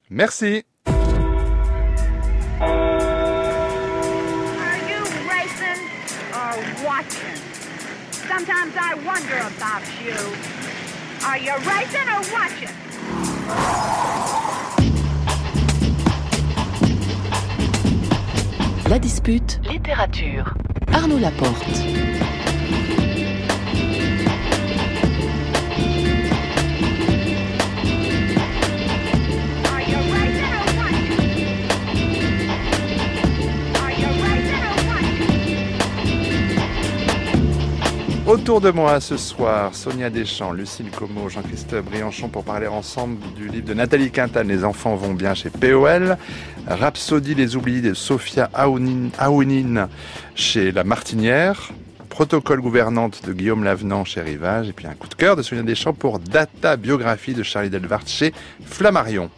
Merci. Are you racing or watching? Sometimes I wonder about you. Are you racing or watching? La dispute, littérature. Arnaud Laporte. Are you racing or watching? Are you racing or watching? Autour de moi ce soir, Sonia Deschamps, Lucille Como, Jean-Christophe Briançon pour parler ensemble du livre de Nathalie Quintane, Les enfants vont bien chez POL, Rhapsodie les oubliés de Sophia Aounine chez La Martinière, Protocole gouvernante de Guillaume Lavenant chez Rivage, et puis un coup de cœur de Sonia Deschamps pour Data biographie de Charlie Delvart chez Flammarion.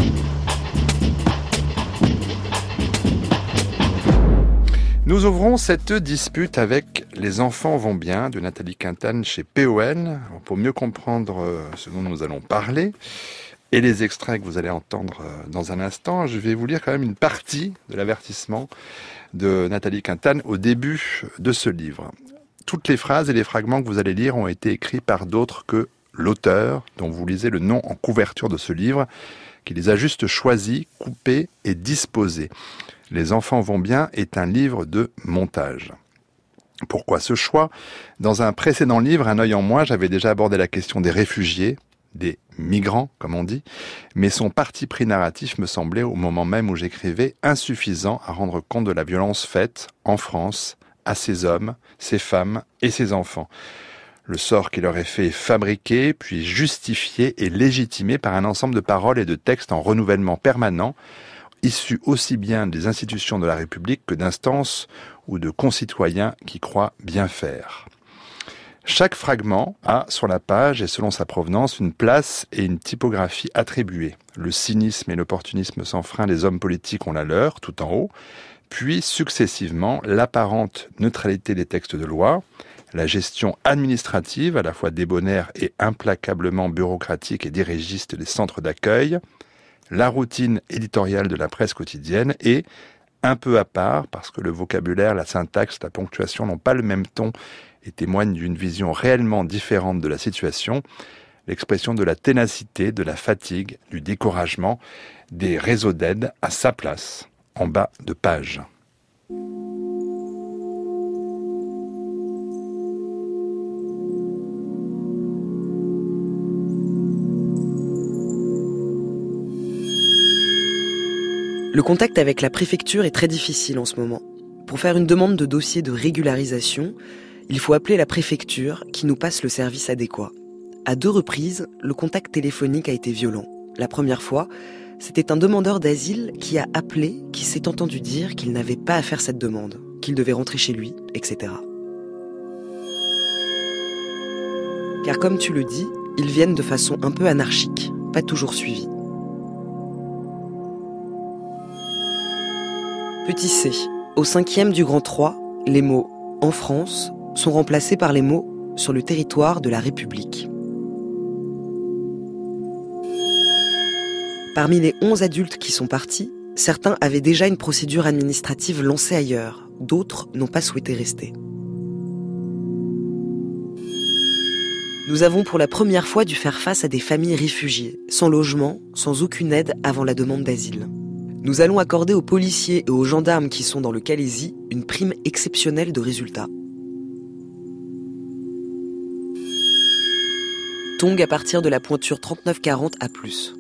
Nous ouvrons cette dispute avec Les enfants vont bien de Nathalie Quintane chez POL. Pour mieux comprendre ce dont nous allons parler et les extraits que vous allez entendre dans un instant, je vais vous lire quand même une partie de l'avertissement de Nathalie Quintane au début de ce livre. Toutes les phrases et les fragments que vous allez lire ont été écrits par d'autres que l'auteur, dont vous lisez le nom en couverture de ce livre, qui les a juste choisis, coupés et disposés. Les enfants vont bien est un livre de montage. Pourquoi ce choix ? Dans un précédent livre, Un œil en moins, j'avais déjà abordé la question des réfugiés, des migrants, comme on dit, mais son parti pris narratif me semblait, au moment même où j'écrivais, insuffisant à rendre compte de la violence faite, en France, à ces hommes, ces femmes et ces enfants. Le sort qui leur est fait est fabriqué, puis justifié et légitimé par un ensemble de paroles et de textes en renouvellement permanent, issus aussi bien des institutions de la République que d'instances ou de concitoyens qui croient bien faire. Chaque fragment a, sur la page et selon sa provenance, une place et une typographie attribuées. Le cynisme et l'opportunisme sans frein des hommes politiques ont la leur, tout en haut, puis successivement l'apparente neutralité des textes de loi, la gestion administrative, à la fois débonnaire et implacablement bureaucratique et dirigiste des centres d'accueil, la routine éditoriale de la presse quotidienne et, un peu à part, parce que le vocabulaire, la syntaxe, la ponctuation n'ont pas le même ton et témoignent d'une vision réellement différente de la situation, l'expression de la ténacité, de la fatigue, du découragement, des réseaux d'aide à sa place, en bas de page. Le contact avec la préfecture est très difficile en ce moment. Pour faire une demande de dossier de régularisation, il faut appeler la préfecture qui nous passe le service adéquat. À 2 reprises, le contact téléphonique a été violent. La première fois, c'était un demandeur d'asile qui a appelé, qui s'est entendu dire qu'il n'avait pas à faire cette demande, qu'il devait rentrer chez lui, etc. Car comme tu le dis, ils viennent de façon un peu anarchique, pas toujours suivis. Petit c, au 5e du grand 3, les mots « en France » sont remplacés par les mots « sur le territoire de la République ». Parmi les 11 adultes qui sont partis, certains avaient déjà une procédure administrative lancée ailleurs, d'autres n'ont pas souhaité rester. Nous avons pour la première fois dû faire face à des familles réfugiées, sans logement, sans aucune aide avant la demande d'asile. Nous allons accorder aux policiers et aux gendarmes qui sont dans le Calaisis une prime exceptionnelle de résultats. Tongue à partir de la pointure 3940 à plus.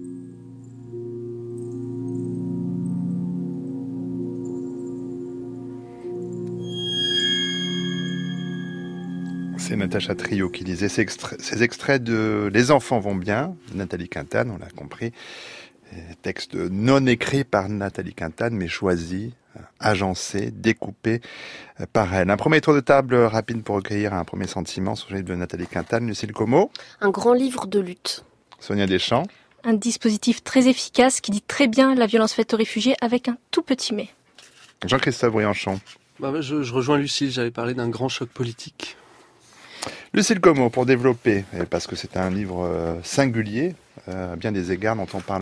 C'est Natacha Trio qui lisait ces extraits de Les enfants vont bien, de Nathalie Quintane, on l'a compris. Texte non écrit par Nathalie Quintane, mais choisi, agencé, découpé par elle. Un premier tour de table rapide pour recueillir un premier sentiment sur le livre de Nathalie Quintane. Lucille Como. Un grand livre de lutte. Sonia Deschamps. Un dispositif très efficace qui dit très bien la violence faite aux réfugiés avec un tout petit mais. Jean-Christophe Briançon. Je rejoins Lucille, j'avais parlé d'un grand choc politique. Lucille Como, pour développer, parce que c'est un livre singulier, à bien des égards dont on parle là.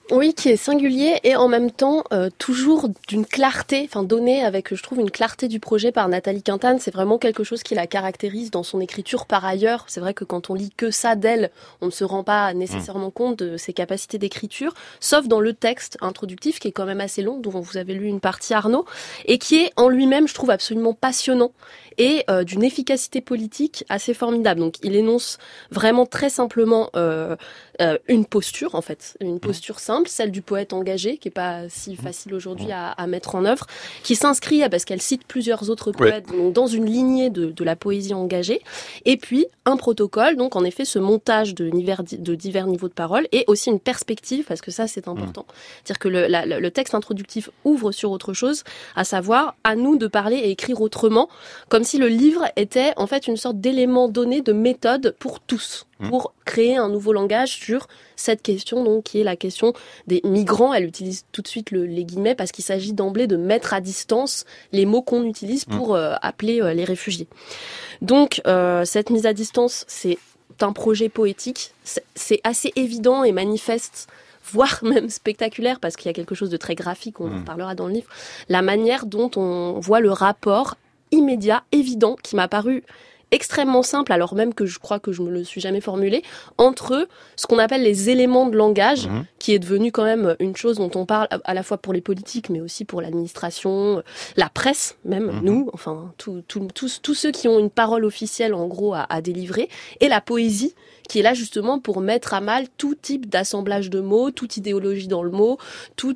Oui, qui est singulier et en même temps toujours d'une clarté, donnée avec, je trouve, une clarté du projet par Nathalie Quintane. C'est vraiment quelque chose qui la caractérise dans son écriture par ailleurs. C'est vrai que quand on lit que ça d'elle, on ne se rend pas nécessairement compte de ses capacités d'écriture, sauf dans le texte introductif qui est quand même assez long, dont vous avez lu une partie, Arnaud, et qui est en lui-même, je trouve, absolument passionnant et d'une efficacité politique assez formidable. Donc il énonce vraiment très simplement une posture, en fait, une posture simple, celle du poète engagé, qui est pas si facile aujourd'hui à mettre en œuvre, qui s'inscrit, parce qu'elle cite plusieurs autres poètes, donc dans une lignée de la poésie engagée, et puis un protocole, donc en effet ce montage de divers niveaux de parole, et aussi une perspective, parce que ça c'est important. C'est-à-dire que le texte introductif ouvre sur autre chose, à savoir à nous de parler et écrire autrement, comme si le livre était en fait une sorte d'élément donné de méthode pour tous, pour créer un nouveau langage sur cette question, donc qui est la question des migrants. Elle utilise tout de suite les guillemets parce qu'il s'agit d'emblée de mettre à distance les mots qu'on utilise pour appeler les réfugiés. Donc cette mise à distance, c'est un projet poétique, c'est assez évident et manifeste, voire même spectaculaire, parce qu'il y a quelque chose de très graphique, on en parlera dans le livre, la manière dont on voit le rapport immédiat, évident, qui m'a paru extrêmement simple, alors même que je crois que je me le suis jamais formulé, entre ce qu'on appelle les éléments de langage, qui est devenu quand même une chose dont on parle à la fois pour les politiques, mais aussi pour l'administration, la presse, même nous, enfin tous ceux qui ont une parole officielle en gros à délivrer, et la poésie, qui est là justement pour mettre à mal tout type d'assemblage de mots, toute idéologie dans le mot, tout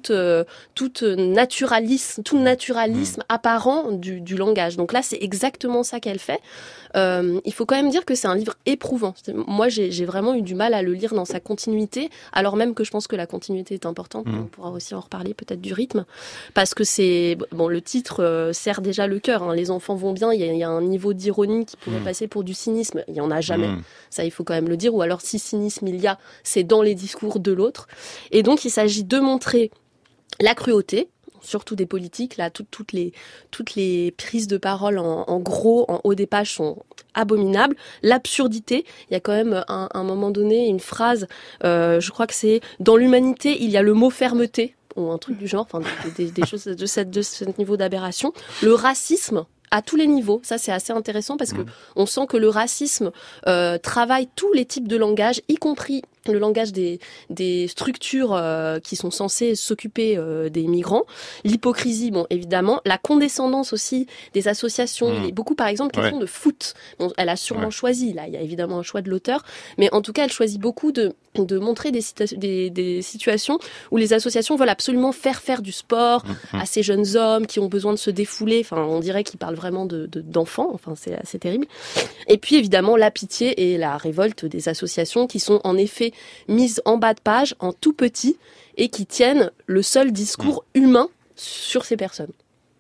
naturalisme apparent du langage. Donc là, c'est exactement ça qu'elle fait. Il faut quand même dire que c'est un livre éprouvant. Moi, j'ai vraiment eu du mal à le lire dans sa continuité, alors même que je pense que la continuité est importante. On pourra aussi en reparler peut-être du rythme, parce que le titre sert déjà le cœur. Hein. Les enfants vont bien. Il y a un niveau d'ironie qui pourrait passer pour du cynisme. Il y en a jamais. Ça, il faut quand même le dire. Ou alors, si cynisme il y a, c'est dans les discours de l'autre. Et donc, il s'agit de montrer la cruauté, surtout des politiques. Là, toutes les prises de parole en gros, en haut des pages sont abominables. L'absurdité, il y a quand même un moment donné une phrase, je crois que c'est « Dans l'humanité, il y a le mot fermeté », ou un truc du genre, des choses de ce niveau d'aberration. Le racisme, à tous les niveaux, ça c'est assez intéressant parce que on sent que le racisme travaille tous les types de langage, y compris le langage des structures qui sont censées s'occuper des migrants, l'hypocrisie, évidemment, la condescendance aussi des associations. Il est beaucoup, par exemple, question de foot. Bon, elle a sûrement choisi, là, il y a évidemment un choix de l'auteur, mais en tout cas, elle choisit beaucoup de montrer des situations où les associations veulent absolument faire du sport à ces jeunes hommes qui ont besoin de se défouler. Enfin, on dirait qu'ils parlent vraiment d'enfants. Enfin, c'est assez terrible. Et puis, évidemment, la pitié et la révolte des associations qui sont en effet mises en bas de page, en tout petit, et qui tiennent le seul discours humain sur ces personnes.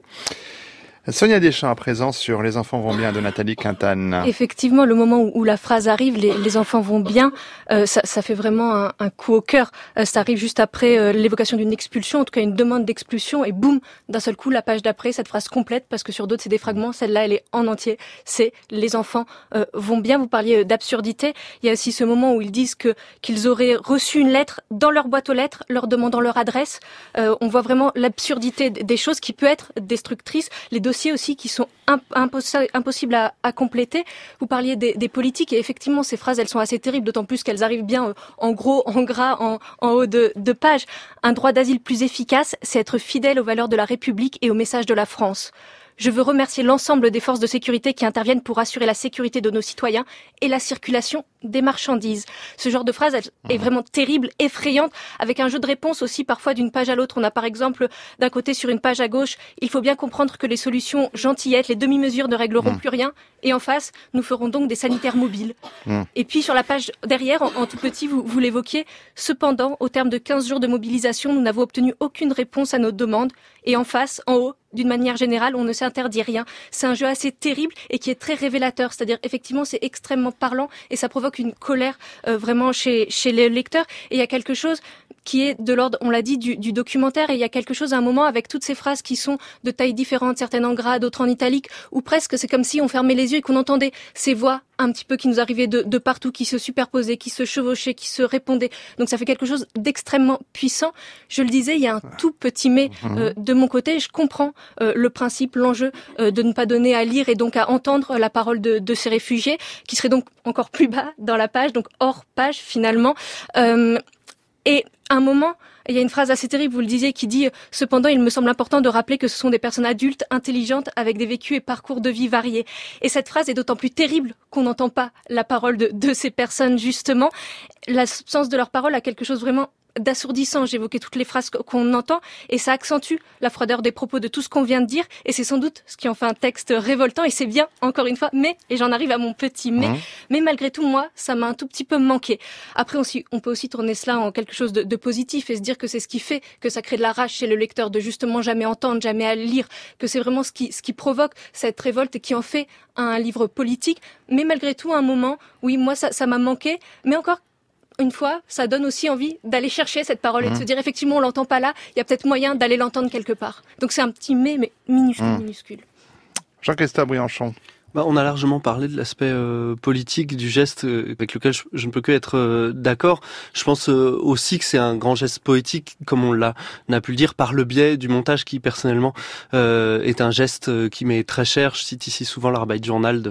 Sonia Deschamps à présent sur Les enfants vont bien de Nathalie Quintane. Effectivement, le moment où la phrase arrive, les enfants vont bien, ça fait vraiment un coup au cœur. Ça arrive juste après l'évocation d'une expulsion, en tout cas une demande d'expulsion, et boum, d'un seul coup, la page d'après, cette phrase complète, parce que sur d'autres c'est des fragments, celle-là elle est en entier, c'est les enfants vont bien. Vous parliez d'absurdité, il y a aussi ce moment où ils disent qu'ils auraient reçu une lettre dans leur boîte aux lettres, leur demandant leur adresse. On voit vraiment l'absurdité des choses qui peut être destructrice. Les dossiers aussi qui sont impossibles à compléter. Vous parliez des politiques et effectivement ces phrases elles sont assez terribles, d'autant plus qu'elles arrivent bien en gros, en gras, en haut de page. Un droit d'asile plus efficace, c'est être fidèle aux valeurs de la République et au message de la France. Je veux remercier l'ensemble des forces de sécurité qui interviennent pour assurer la sécurité de nos citoyens et la circulation des marchandises. Ce genre de phrase elle est vraiment terrible, effrayante, avec un jeu de réponse aussi parfois d'une page à l'autre. On a par exemple d'un côté sur une page à gauche, il faut bien comprendre que les solutions gentillettes, les demi-mesures ne régleront plus rien. Et en face, nous ferons donc des sanitaires mobiles. Et puis sur la page derrière, en tout petit, vous l'évoquiez, cependant, au terme de 15 jours de mobilisation, nous n'avons obtenu aucune réponse à nos demandes. Et en face, en haut, d'une manière générale, on ne s'interdit rien. C'est un jeu assez terrible et qui est très révélateur. C'est-à-dire, effectivement, c'est extrêmement parlant et ça provoque une colère vraiment chez les lecteurs. Et il y a quelque chose qui est de l'ordre, on l'a dit, du documentaire. Et il y a quelque chose à un moment avec toutes ces phrases qui sont de tailles différentes, certaines en gras, d'autres en italique, où presque c'est comme si on fermait les yeux et qu'on entendait ces voix un petit peu qui nous arrivaient de partout, qui se superposaient, qui se chevauchaient, qui se répondaient. Donc ça fait quelque chose d'extrêmement puissant. Je le disais, il y a un tout petit mais de mon côté. Je comprends le principe, l'enjeu de ne pas donner à lire et donc à entendre la parole de ces réfugiés, qui seraient donc encore plus bas dans la page, donc hors page finalement. Et à un moment, il y a une phrase assez terrible, vous le disiez, qui dit « Cependant, il me semble important de rappeler que ce sont des personnes adultes, intelligentes, avec des vécus et parcours de vie variés. » Et cette phrase est d'autant plus terrible qu'on n'entend pas la parole de ces personnes, justement. L'absence de leur parole a quelque chose vraiment d'assourdissant. J'évoquais toutes les phrases qu'on entend et ça accentue la froideur des propos de tout ce qu'on vient de dire et c'est sans doute ce qui en fait un texte révoltant et c'est bien, encore une fois, mais, et j'en arrive à mon petit mais malgré tout, moi, ça m'a un tout petit peu manqué. Après, on peut aussi tourner cela en quelque chose de positif et se dire que c'est ce qui fait que ça crée de la rage chez le lecteur de justement jamais entendre, jamais à lire, que c'est vraiment ce qui provoque cette révolte et qui en fait un livre politique. Mais malgré tout, à un moment, oui, moi, ça m'a manqué, mais encore une fois, ça donne aussi envie d'aller chercher cette parole et de se dire effectivement on l'entend pas là, il y a peut-être moyen d'aller l'entendre quelque part. Donc c'est un petit mais minuscule. Jean-Christophe Briançon. On a largement parlé de l'aspect politique du geste avec lequel je ne peux que être d'accord. Je pense aussi que c'est un grand geste poétique, comme on n'a pu le dire, par le biais du montage qui personnellement est un geste qui m'est très cher. Je cite ici souvent l'Arbeitsjournal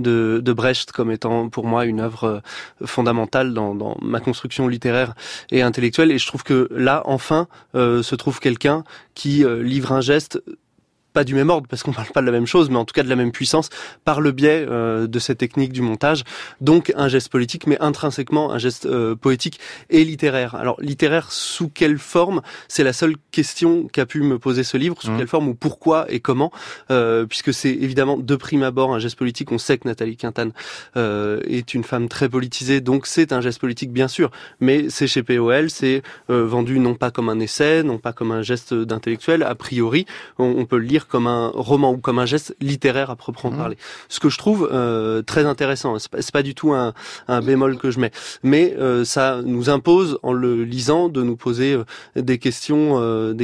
de Brecht comme étant pour moi une œuvre fondamentale dans ma construction littéraire et intellectuelle. Et je trouve que là, enfin, se trouve quelqu'un qui livre un geste pas du même ordre parce qu'on parle pas de la même chose, mais en tout cas de la même puissance par le biais de cette technique du montage. Donc un geste politique, mais intrinsèquement un geste poétique et littéraire. Alors littéraire sous quelle forme? C'est la seule question qu'a pu me poser ce livre. Sous quelle forme ou pourquoi et comment? Puisque c'est évidemment de prime abord un geste politique. On sait que Nathalie Quintane est une femme très politisée, donc c'est un geste politique bien sûr. Mais c'est chez POL, c'est vendu non pas comme un essai, non pas comme un geste d'intellectuel. A priori, on peut le lire comme un roman ou comme un geste littéraire à proprement parler. Ce que je trouve très intéressant, c'est pas du tout un bémol que je mets, mais ça nous impose en le lisant de nous poser des questions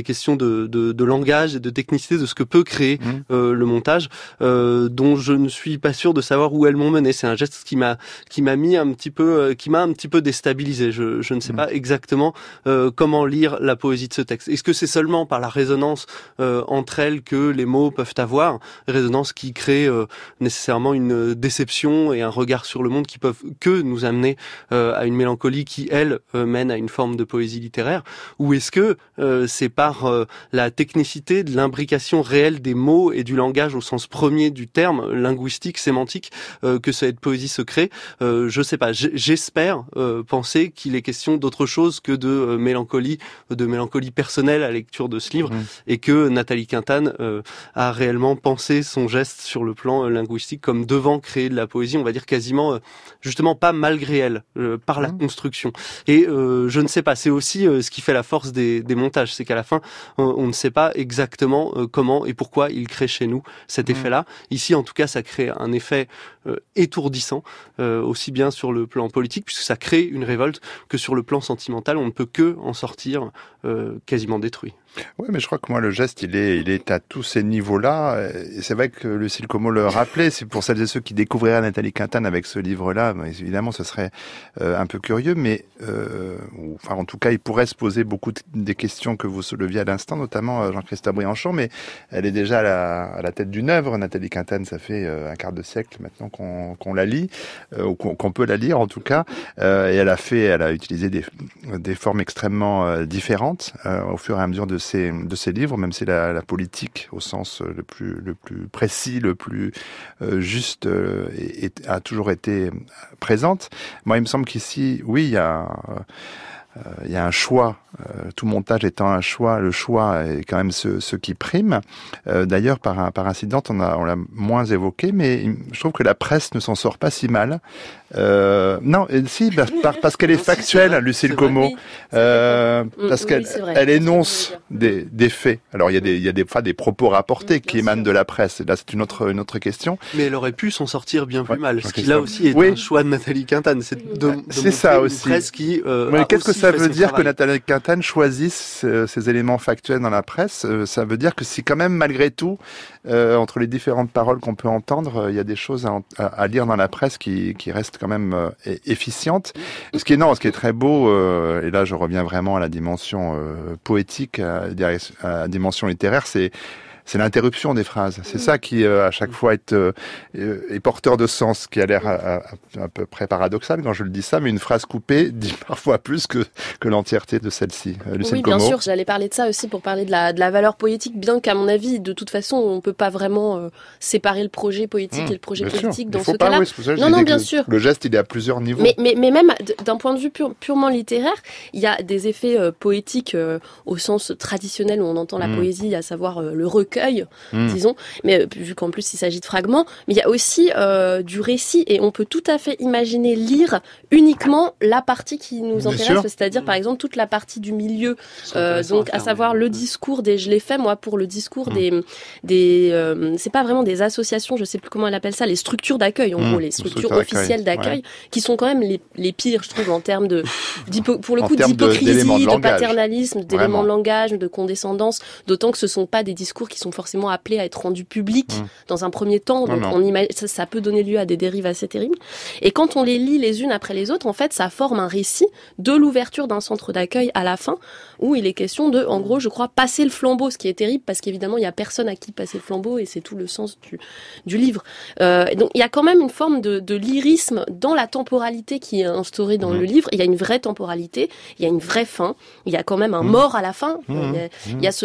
de langage et de technicité de ce que peut créer le montage, dont je ne suis pas sûr de savoir où elles m'ont mené. C'est un geste qui m'a mis un petit peu, qui m'a un petit peu déstabilisé. Je ne sais pas exactement comment lire la poésie de ce texte. Est-ce que c'est seulement par la résonance entre elles que les mots peuvent avoir, résonance qui crée nécessairement une déception et un regard sur le monde qui peuvent que nous amener à une mélancolie qui, elle, mène à une forme de poésie littéraire? Ou est-ce que c'est par la technicité de l'imbrication réelle des mots et du langage au sens premier du terme, linguistique, sémantique, que cette poésie se crée? Je sais pas, j'espère penser qu'il est question d'autre chose que de mélancolie personnelle à la lecture de ce livre, et que Nathalie Quintane a réellement pensé son geste sur le plan linguistique comme devant créer de la poésie, on va dire quasiment, justement pas malgré elle, par la construction. Et je ne sais pas, c'est aussi ce qui fait la force des montages, c'est qu'à la fin, on ne sait pas exactement comment et pourquoi il crée chez nous cet effet-là. Ici, en tout cas, ça crée un effet étourdissant, aussi bien sur le plan politique, puisque ça crée une révolte, que sur le plan sentimental, on ne peut que en sortir quasiment détruit. Oui, mais je crois que moi, le geste, il est à tous ces niveaux-là. Et c'est vrai que Lucille Como le rappelait. C'est pour celles et ceux qui découvriraient Nathalie Quintane avec ce livre-là. Évidemment, ce serait un peu curieux, mais enfin, en tout cas, il pourrait se poser beaucoup des questions que vous souleviez à l'instant, notamment Jean-Christophe Briançon. Mais elle est déjà à la tête d'une œuvre. Nathalie Quintane, ça fait un quart de siècle maintenant qu'on la lit, ou qu'on peut la lire en tout cas. Et elle a utilisé des formes extrêmement différentes au fur et à mesure de ses livres, même si la politique au sens le plus précis, le plus juste a toujours été présente. Moi, il me semble qu'ici, oui, il y a un choix, tout montage étant un choix, le choix est quand même ce qui prime. D'ailleurs, par incident, on l'a moins évoqué, mais je trouve que la presse ne s'en sort pas si mal. Non, si, parce qu'elle est factuelle, Lucille Como, parce qu'elle énonce des faits. Alors il y a des fois des propos rapportés qui émanent de la presse. Là, c'est une autre question. Mais elle aurait pu s'en sortir bien plus mal. Ce qui là aussi est un choix de Nathalie Quintane, c'est de ça une aussi. presse qui mais qu'est-ce que ça veut dire que Nathalie Quintane choisisse ces éléments factuels dans la presse? Ça veut dire que si quand même, malgré tout, entre les différentes paroles qu'on peut entendre, il y a des choses à lire dans la presse qui restent quand même efficientes. Ce qui est très beau, et là je reviens vraiment à la dimension poétique, à la dimension littéraire, c'est l'interruption des phrases. C'est ça qui, à chaque fois, est porteur de sens, qui a l'air à peu près paradoxal quand je le dis ça, mais une phrase coupée dit parfois plus que l'entièreté de celle-ci. Oui, bien sûr, j'allais parler de ça aussi pour parler de la valeur poétique, bien qu'à mon avis, de toute façon, on peut pas vraiment séparer le projet poétique et le projet politique dans ce cas-là. Non, bien sûr. Le geste, il est à plusieurs niveaux. Mais même d'un point de vue purement littéraire, il y a des effets poétiques au sens traditionnel où on entend la poésie, à savoir le recueil, disons, mais vu qu'en plus il s'agit de fragments, mais il y a aussi du récit, et on peut tout à fait imaginer lire uniquement la partie qui nous intéresse, c'est-à-dire par exemple toute la partie du milieu, donc à savoir le discours je l'ai fait moi pour le discours c'est pas vraiment des associations, je sais plus comment elle appelle ça, les structures d'accueil, en gros, les structures officielles d'accueil, qui sont quand même les pires, je trouve, en termes pour le coup, d'hypocrisie, de paternalisme, d'éléments de langage, de condescendance, d'autant que ce sont pas des discours qui sont forcément appelés à être rendus publics dans un premier temps, donc ça peut donner lieu à des dérives assez terribles. Et quand on les lit les unes après les autres, en fait, ça forme un récit de l'ouverture d'un centre d'accueil à la fin, où il est question de, en gros, je crois, passer le flambeau, ce qui est terrible, parce qu'évidemment, il y a personne à qui passer le flambeau, et c'est tout le sens du livre. Donc, il y a quand même une forme de lyrisme dans la temporalité qui est instaurée dans le livre. Il y a une vraie temporalité, il y a une vraie fin, il y a quand même un mort à la fin, il y a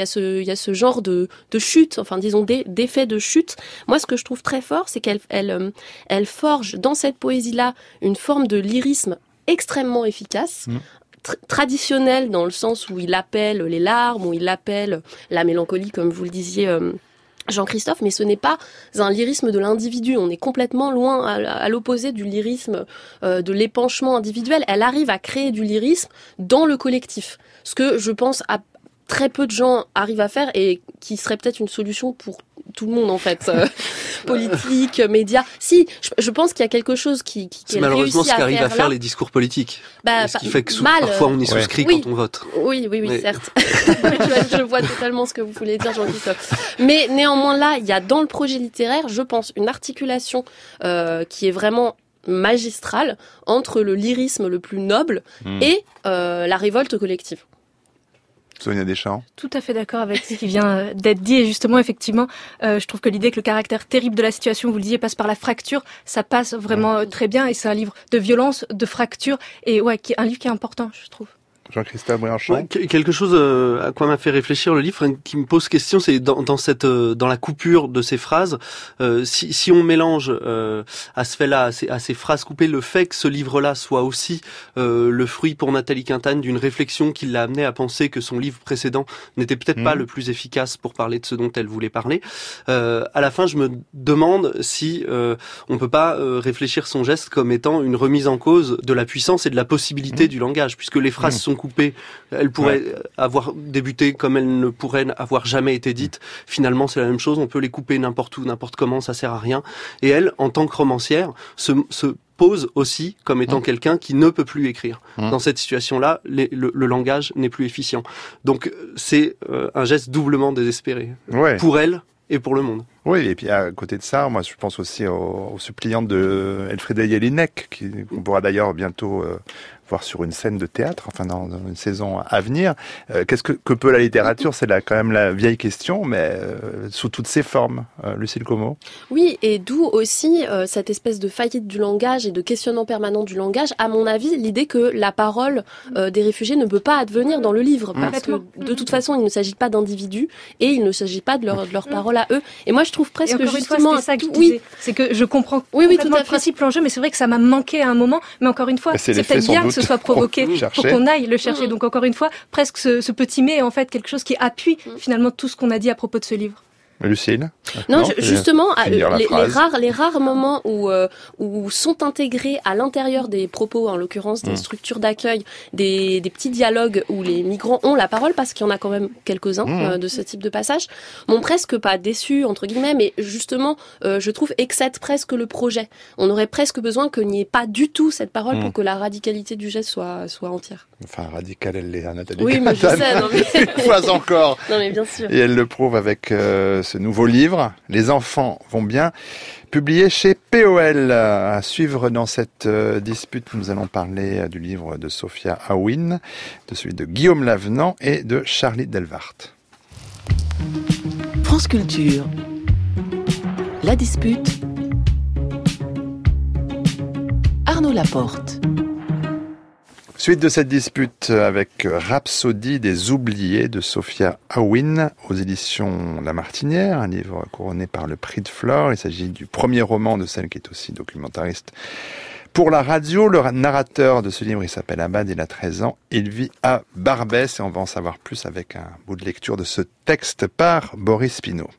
ce genre de chute, enfin disons d'effet de chute. Moi, ce que je trouve très fort, c'est qu'elle forge dans cette poésie-là une forme de lyrisme extrêmement efficace, traditionnel dans le sens où il appelle les larmes, où il appelle la mélancolie, comme vous le disiez, Jean-Christophe, mais ce n'est pas un lyrisme de l'individu. On est complètement loin à l'opposé du lyrisme de l'épanchement individuel. Elle arrive à créer du lyrisme dans le collectif. Ce que je pense très peu de gens arrivent à faire, et qui serait peut-être une solution pour tout le monde, en fait, politique, médias. Si, je pense qu'il y a quelque chose qui est malheureusement réussi ce qu'arrivent à faire là. les discours politiques. Ce qui fait que parfois on y souscrit quand on vote. Oui, certes. Je vois totalement ce que vous voulez dire, Jean-Christophe. Mais néanmoins, là, il y a dans le projet littéraire, je pense, une articulation qui est vraiment magistrale entre le lyrisme le plus noble et la révolte collective. Sonia Deschamps. Tout à fait d'accord avec ce qui vient d'être dit, et justement, effectivement, je trouve que l'idée que le caractère terrible de la situation, vous le disiez, passe par la fracture, ça passe vraiment très bien, et c'est un livre de violence, de fracture, et qui est un livre qui est important, je trouve. Jean-Christophe Briançon. Quelque chose à quoi m'a fait réfléchir le livre, qui me pose question, c'est dans la coupure de ces phrases, si on mélange à ce fait-là, à ces phrases coupées, le fait que ce livre-là soit aussi le fruit pour Nathalie Quintane d'une réflexion qui l'a amené à penser que son livre précédent n'était peut-être pas le plus efficace pour parler de ce dont elle voulait parler. À la fin, je me demande si on peut pas réfléchir son geste comme étant une remise en cause de la puissance et de la possibilité du langage, puisque les phrases sont coupées, elles pourraient avoir débuté comme elles ne pourraient avoir jamais été dites. Finalement, c'est la même chose, on peut les couper n'importe où, n'importe comment, ça sert à rien. Et elle, en tant que romancière, se pose aussi comme étant quelqu'un qui ne peut plus écrire. Dans cette situation-là, le langage n'est plus efficient. Donc, c'est un geste doublement désespéré. Pour elle et pour le monde. Oui, et puis à côté de ça, moi je pense aussi aux suppliantes de Elfriede Jelinek, qu'on pourra d'ailleurs bientôt voir sur une scène de théâtre, enfin dans une saison à venir. Qu'est-ce que peut la littérature? C'est quand même la vieille question, mais sous toutes ses formes. Lucille Como. Oui, et d'où aussi cette espèce de faillite du langage et de questionnement permanent du langage. À mon avis, l'idée que la parole des réfugiés ne peut pas advenir dans le livre, parce que de toute façon, il ne s'agit pas d'individus et il ne s'agit pas de leur parole à eux. Et moi, je trouve presque que justement, c'est ça que je disais. C'est que je comprends complètement le principe, l'enjeu, mais c'est vrai que ça m'a manqué à un moment. Mais encore une fois, c'est peut-être bien que ce soit provoqué pour qu'on aille le chercher. Donc encore une fois, presque ce petit mais est en fait quelque chose qui appuie finalement tout ce qu'on a dit à propos de ce livre. Lucille? Non, justement, les rares moments où sont intégrés à l'intérieur des propos, en l'occurrence des structures d'accueil, des petits dialogues où les migrants ont la parole, parce qu'il y en a quand même quelques-uns de ce type de passage, m'ont presque pas déçu, entre guillemets, mais justement, je trouve, excède presque le projet. On aurait presque besoin qu'il n'y ait pas du tout cette parole pour que la radicalité du geste soit entière. Enfin, radicale, elle l'est, Nathalie. Oui, mais je sais, non, mais... Une fois encore. Non, mais bien sûr. Et elle le prouve avec ce nouveau livre, Les enfants vont bien, publié chez POL. À suivre dans cette dispute, nous allons parler du livre de Sophia Awin, de celui de Guillaume Lavenant et de Charlie Delvart. France Culture. La dispute. Arnaud Laporte. Suite de cette dispute avec Rhapsodie des oubliés de Sophia Awin aux éditions La Martinière, un livre couronné par le prix de Flore. Il s'agit du premier roman de celle qui est aussi documentariste pour la radio. Le narrateur de ce livre, il s'appelle Abad, il a 13 ans, il vit à Barbès et on va en savoir plus avec un bout de lecture de ce texte par Boris Pinault.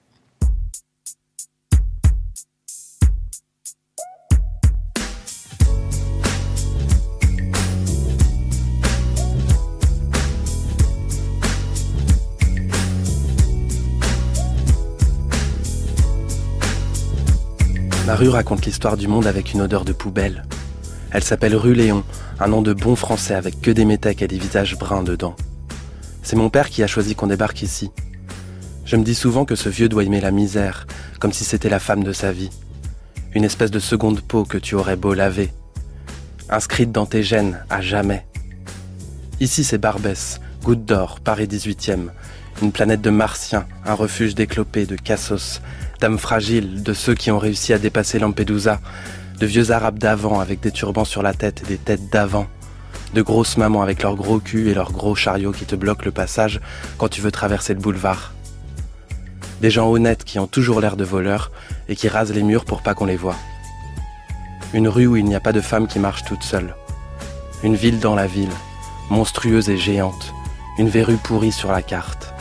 La rue raconte l'histoire du monde avec une odeur de poubelle. Elle s'appelle rue Léon, un nom de bon français avec que des métèques et des visages bruns dedans. C'est mon père qui a choisi qu'on débarque ici. Je me dis souvent que ce vieux doit aimer la misère, comme si c'était la femme de sa vie. Une espèce de seconde peau que tu aurais beau laver. Inscrite dans tes gènes, à jamais. Ici c'est Barbès, Goutte d'Or, Paris 18e. Une planète de martiens, un refuge d'éclopés, de cassos, d'âmes fragiles, de ceux qui ont réussi à dépasser Lampedusa, de vieux arabes d'avant avec des turbans sur la tête et des têtes d'avant, de grosses mamans avec leurs gros culs et leurs gros chariots qui te bloquent le passage quand tu veux traverser le boulevard. Des gens honnêtes qui ont toujours l'air de voleurs et qui rasent les murs pour pas qu'on les voie. Une rue où il n'y a pas de femme qui marche toute seule. Une ville dans la ville, monstrueuse et géante, une verrue pourrie sur la carte.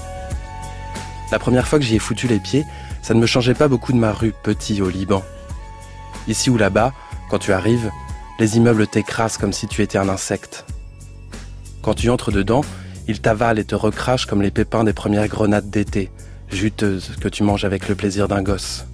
La première fois que j'y ai foutu les pieds, ça ne me changeait pas beaucoup de ma rue, petit au Liban. Ici ou là-bas, quand tu arrives, les immeubles t'écrasent comme si tu étais un insecte. Quand tu entres dedans, ils t'avalent et te recrachent comme les pépins des premières grenades d'été, juteuses, que tu manges avec le plaisir d'un gosse.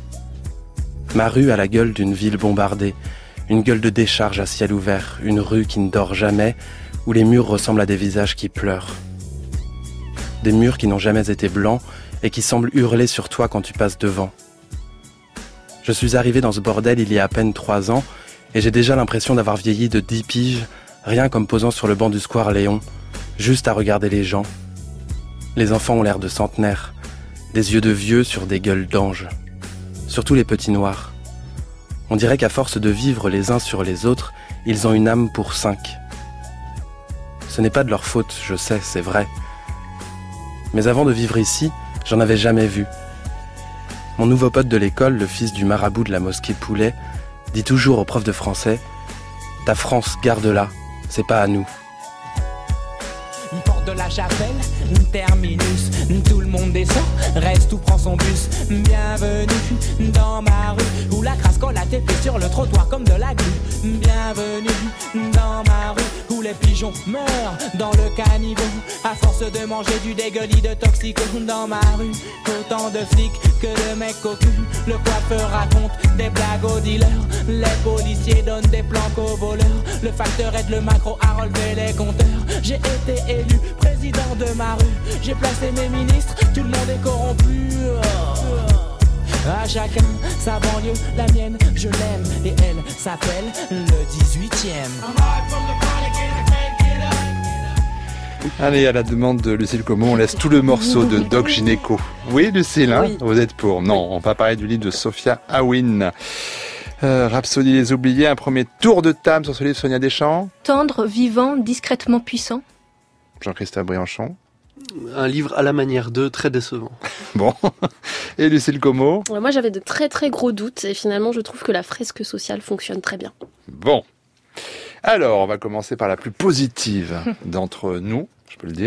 Ma rue a la gueule d'une ville bombardée, une gueule de décharge à ciel ouvert, une rue qui ne dort jamais, où les murs ressemblent à des visages qui pleurent. Des murs qui n'ont jamais été blancs et qui semblent hurler sur toi quand tu passes devant. Je suis arrivé dans ce bordel il y a à peine 3 ans et j'ai déjà l'impression d'avoir vieilli de 10 piges, rien qu'en me posant sur le banc du square Léon, juste à regarder les gens. Les enfants ont l'air de centenaires, des yeux de vieux sur des gueules d'anges. Surtout les petits noirs. On dirait qu'à force de vivre les uns sur les autres, ils ont une âme pour 5. Ce n'est pas de leur faute, je sais, c'est vrai. Mais avant de vivre ici, j'en avais jamais vu. Mon nouveau pote de l'école, le fils du marabout de la mosquée Poulet, dit toujours au prof de français « Ta France, garde-la, c'est pas à nous ». Porte de la chapelle, terminus, tout le monde descend, reste ou prend son bus. Bienvenue dans ma rue, où la crasse colle à tes pieds sur le trottoir comme de la glu. Bienvenue dans ma rue, où les pigeons meurent dans le caniveau, à force de manger du dégueulis de toxico. Dans ma rue, autant de flics que de mecs cocus. Le coiffeur raconte des blagues aux dealers, les policiers donnent des planques aux voleurs. Le facteur aide le macro à relever les compteurs. J'ai été élu président de ma rue, j'ai placé mes ministres, tout le monde est corrompu. À chacun sa banlieue, la mienne je l'aime et elle s'appelle le 18e. Allez, à la demande de Lucille Comot, on laisse tout le morceau de Doc Gynéco. Oui, Lucille, hein, oui. Vous êtes pour? Non, on va parler du livre de Sophia Awin. Rhapsodie des oubliés, un premier tour de table sur ce livre, Sonia Deschamps. Tendre, vivant, discrètement puissant. Jean-Christophe Briançon. Un livre à la manière d'eux, très décevant. Bon. Et Lucille Comot. Moi, j'avais de très très gros doutes et finalement, je trouve que la fresque sociale fonctionne très bien. Bon. Alors, on va commencer par la plus positive d'entre nous, je peux le dire.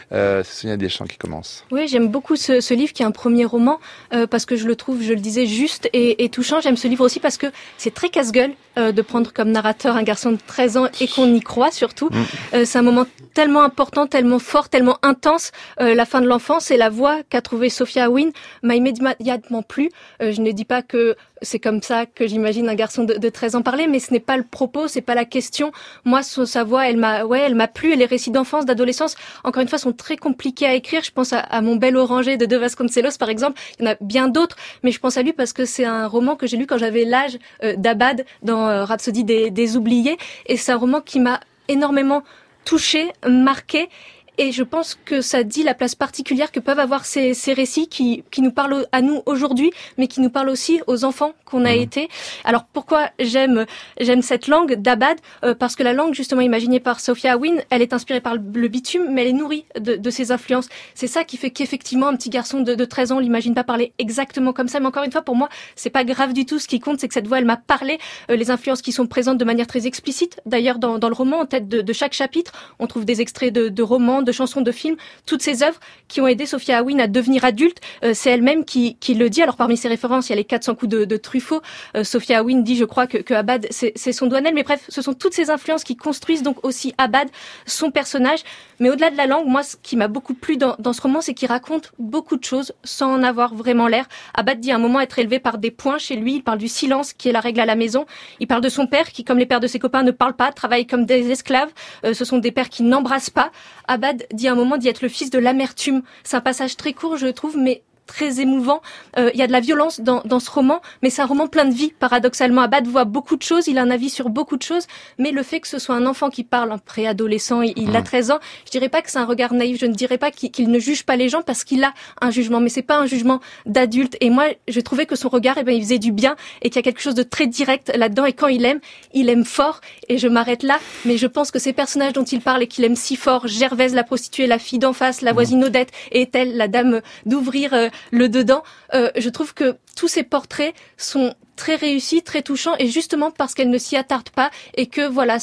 C'est Sonia Deschamps qui commence. Oui, j'aime beaucoup ce livre qui est un premier roman parce que je le trouve, je le disais, juste et touchant. J'aime ce livre aussi parce que c'est très casse-gueule de prendre comme narrateur un garçon de 13 ans et qu'on y croit surtout. C'est un moment tellement important, tellement fort, tellement intense. La fin de l'enfance et la voix qu'a trouvée Sophia Houin m'a immédiatement plu. Je ne dis pas que c'est comme ça que j'imagine un garçon de 13 ans parler, mais ce n'est pas le propos, c'est pas la question. Moi, sa voix, elle m'a plu. Et les récits d'enfance, d'adolescence, encore une fois, sont très compliqués à écrire. Je pense à Mon bel oranger de Vasconcelos, par exemple. Il y en a bien d'autres, mais je pense à lui parce que c'est un roman que j'ai lu quand j'avais l'âge d'Abad dans Rhapsodie des oubliés. Et c'est un roman qui m'a énormément touchée, marquée. Et je pense que ça dit la place particulière que peuvent avoir ces récits qui nous parlent à nous aujourd'hui, mais qui nous parlent aussi aux enfants qu'on a été. Alors pourquoi j'aime cette langue d'Abad parce que la langue justement imaginée par Sophia Houin, elle est inspirée par le bitume, mais elle est nourrie de ses influences. C'est ça qui fait qu'effectivement un petit garçon de 13 ans, on l'imagine pas parler exactement comme ça. Mais encore une fois, pour moi, c'est pas grave du tout. Ce qui compte, c'est que cette voix, elle m'a parlé. Les influences qui sont présentes de manière très explicite. D'ailleurs, dans le roman, en tête de chaque chapitre, on trouve des extraits de romans, de chansons, de films, toutes ces œuvres qui ont aidé Sophia Houin à devenir adulte. C'est elle-même qui le dit. Alors parmi ses références, il y a les 400 coups de Truffaut. Sophia Houin dit, je crois, que Abad, c'est son douanel. Mais bref, ce sont toutes ces influences qui construisent donc aussi Abad, son personnage. Mais au-delà de la langue, moi, ce qui m'a beaucoup plu dans ce roman, c'est qu'il raconte beaucoup de choses sans en avoir vraiment l'air. Abad dit à un moment être élevé par des points chez lui. Il parle du silence qui est la règle à la maison. Il parle de son père qui, comme les pères de ses copains, ne parle pas, travaille comme des esclaves. Ce sont des pères qui n'embrassent pas. Abad dit à un moment d'y être le fils de l'amertume. C'est un passage très court, je trouve, mais très émouvant. Il y a de la violence dans ce roman, mais c'est un roman plein de vie, paradoxalement. Abad voit beaucoup de choses, il a un avis sur beaucoup de choses, mais le fait que ce soit un enfant qui parle, un préadolescent, il a 13 ans, je dirais pas que c'est un regard naïf, je ne dirais pas qu'il ne juge pas les gens parce qu'il a un jugement, mais c'est pas un jugement d'adulte. Et moi, je trouvais que son regard, il faisait du bien et qu'il y a quelque chose de très direct là-dedans. Et quand il aime fort. Et je m'arrête là, mais je pense que ces personnages dont il parle et qu'il aime si fort, Gervaise, la prostituée, la fille d'en face, la voisine Odette, et est-elle la dame d'ouvrir le dedans, je trouve que tous ces portraits sont très réussis, très touchants, et justement parce qu'elle ne s'y attarde pas et que voilà,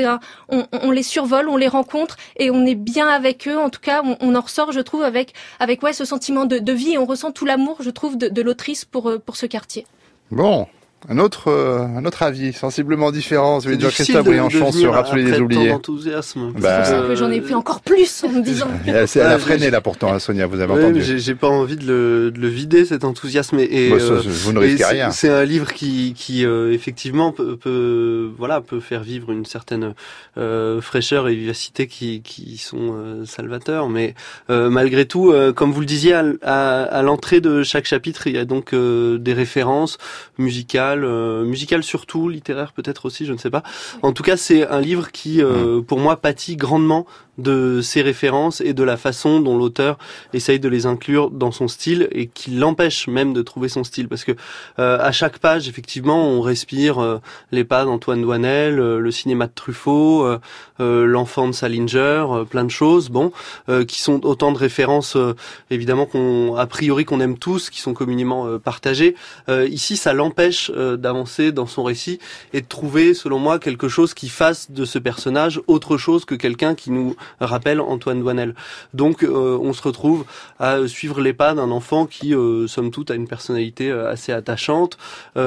on les survole, on les rencontre et on est bien avec eux. En tout cas, on en ressort, je trouve, avec ce sentiment de vie, et on ressent tout l'amour, je trouve, de l'autrice pour ce quartier. Bon. Un autre avis, sensiblement différent, celui de Jean-Christophe Briançon sur Rhapsodie des oubliés. D'enthousiasme. C'est pour ça que j'en ai fait encore plus en me disant. Elle a freiné là pourtant, Sonia, vous avez entendu. J'ai pas envie de le vider, cet enthousiasme. Vous ne risquez rien. C'est un livre qui effectivement peut faire vivre une certaine fraîcheur et vivacité qui sont salvateurs. Mais malgré tout, comme vous le disiez, à l'entrée de chaque chapitre, il y a donc des références musicales surtout, littéraire peut-être aussi, je ne sais pas. En tout cas, c'est un livre qui, pour moi, pâtit grandement de ces références et de la façon dont l'auteur essaye de les inclure dans son style et qui l'empêche même de trouver son style, parce que à chaque page, effectivement, on respire les pas d'Antoine Doinel, le cinéma de Truffaut, l'enfant de Salinger, plein de choses, qui sont autant de références évidemment qu'on aime tous, qui sont communément partagées. Ici, ça l'empêche d'avancer dans son récit et de trouver, selon moi, quelque chose qui fasse de ce personnage autre chose que quelqu'un qui nous rappelle Antoine Doinel. Donc on se retrouve à suivre les pas d'un enfant qui, somme toute, a une personnalité assez attachante,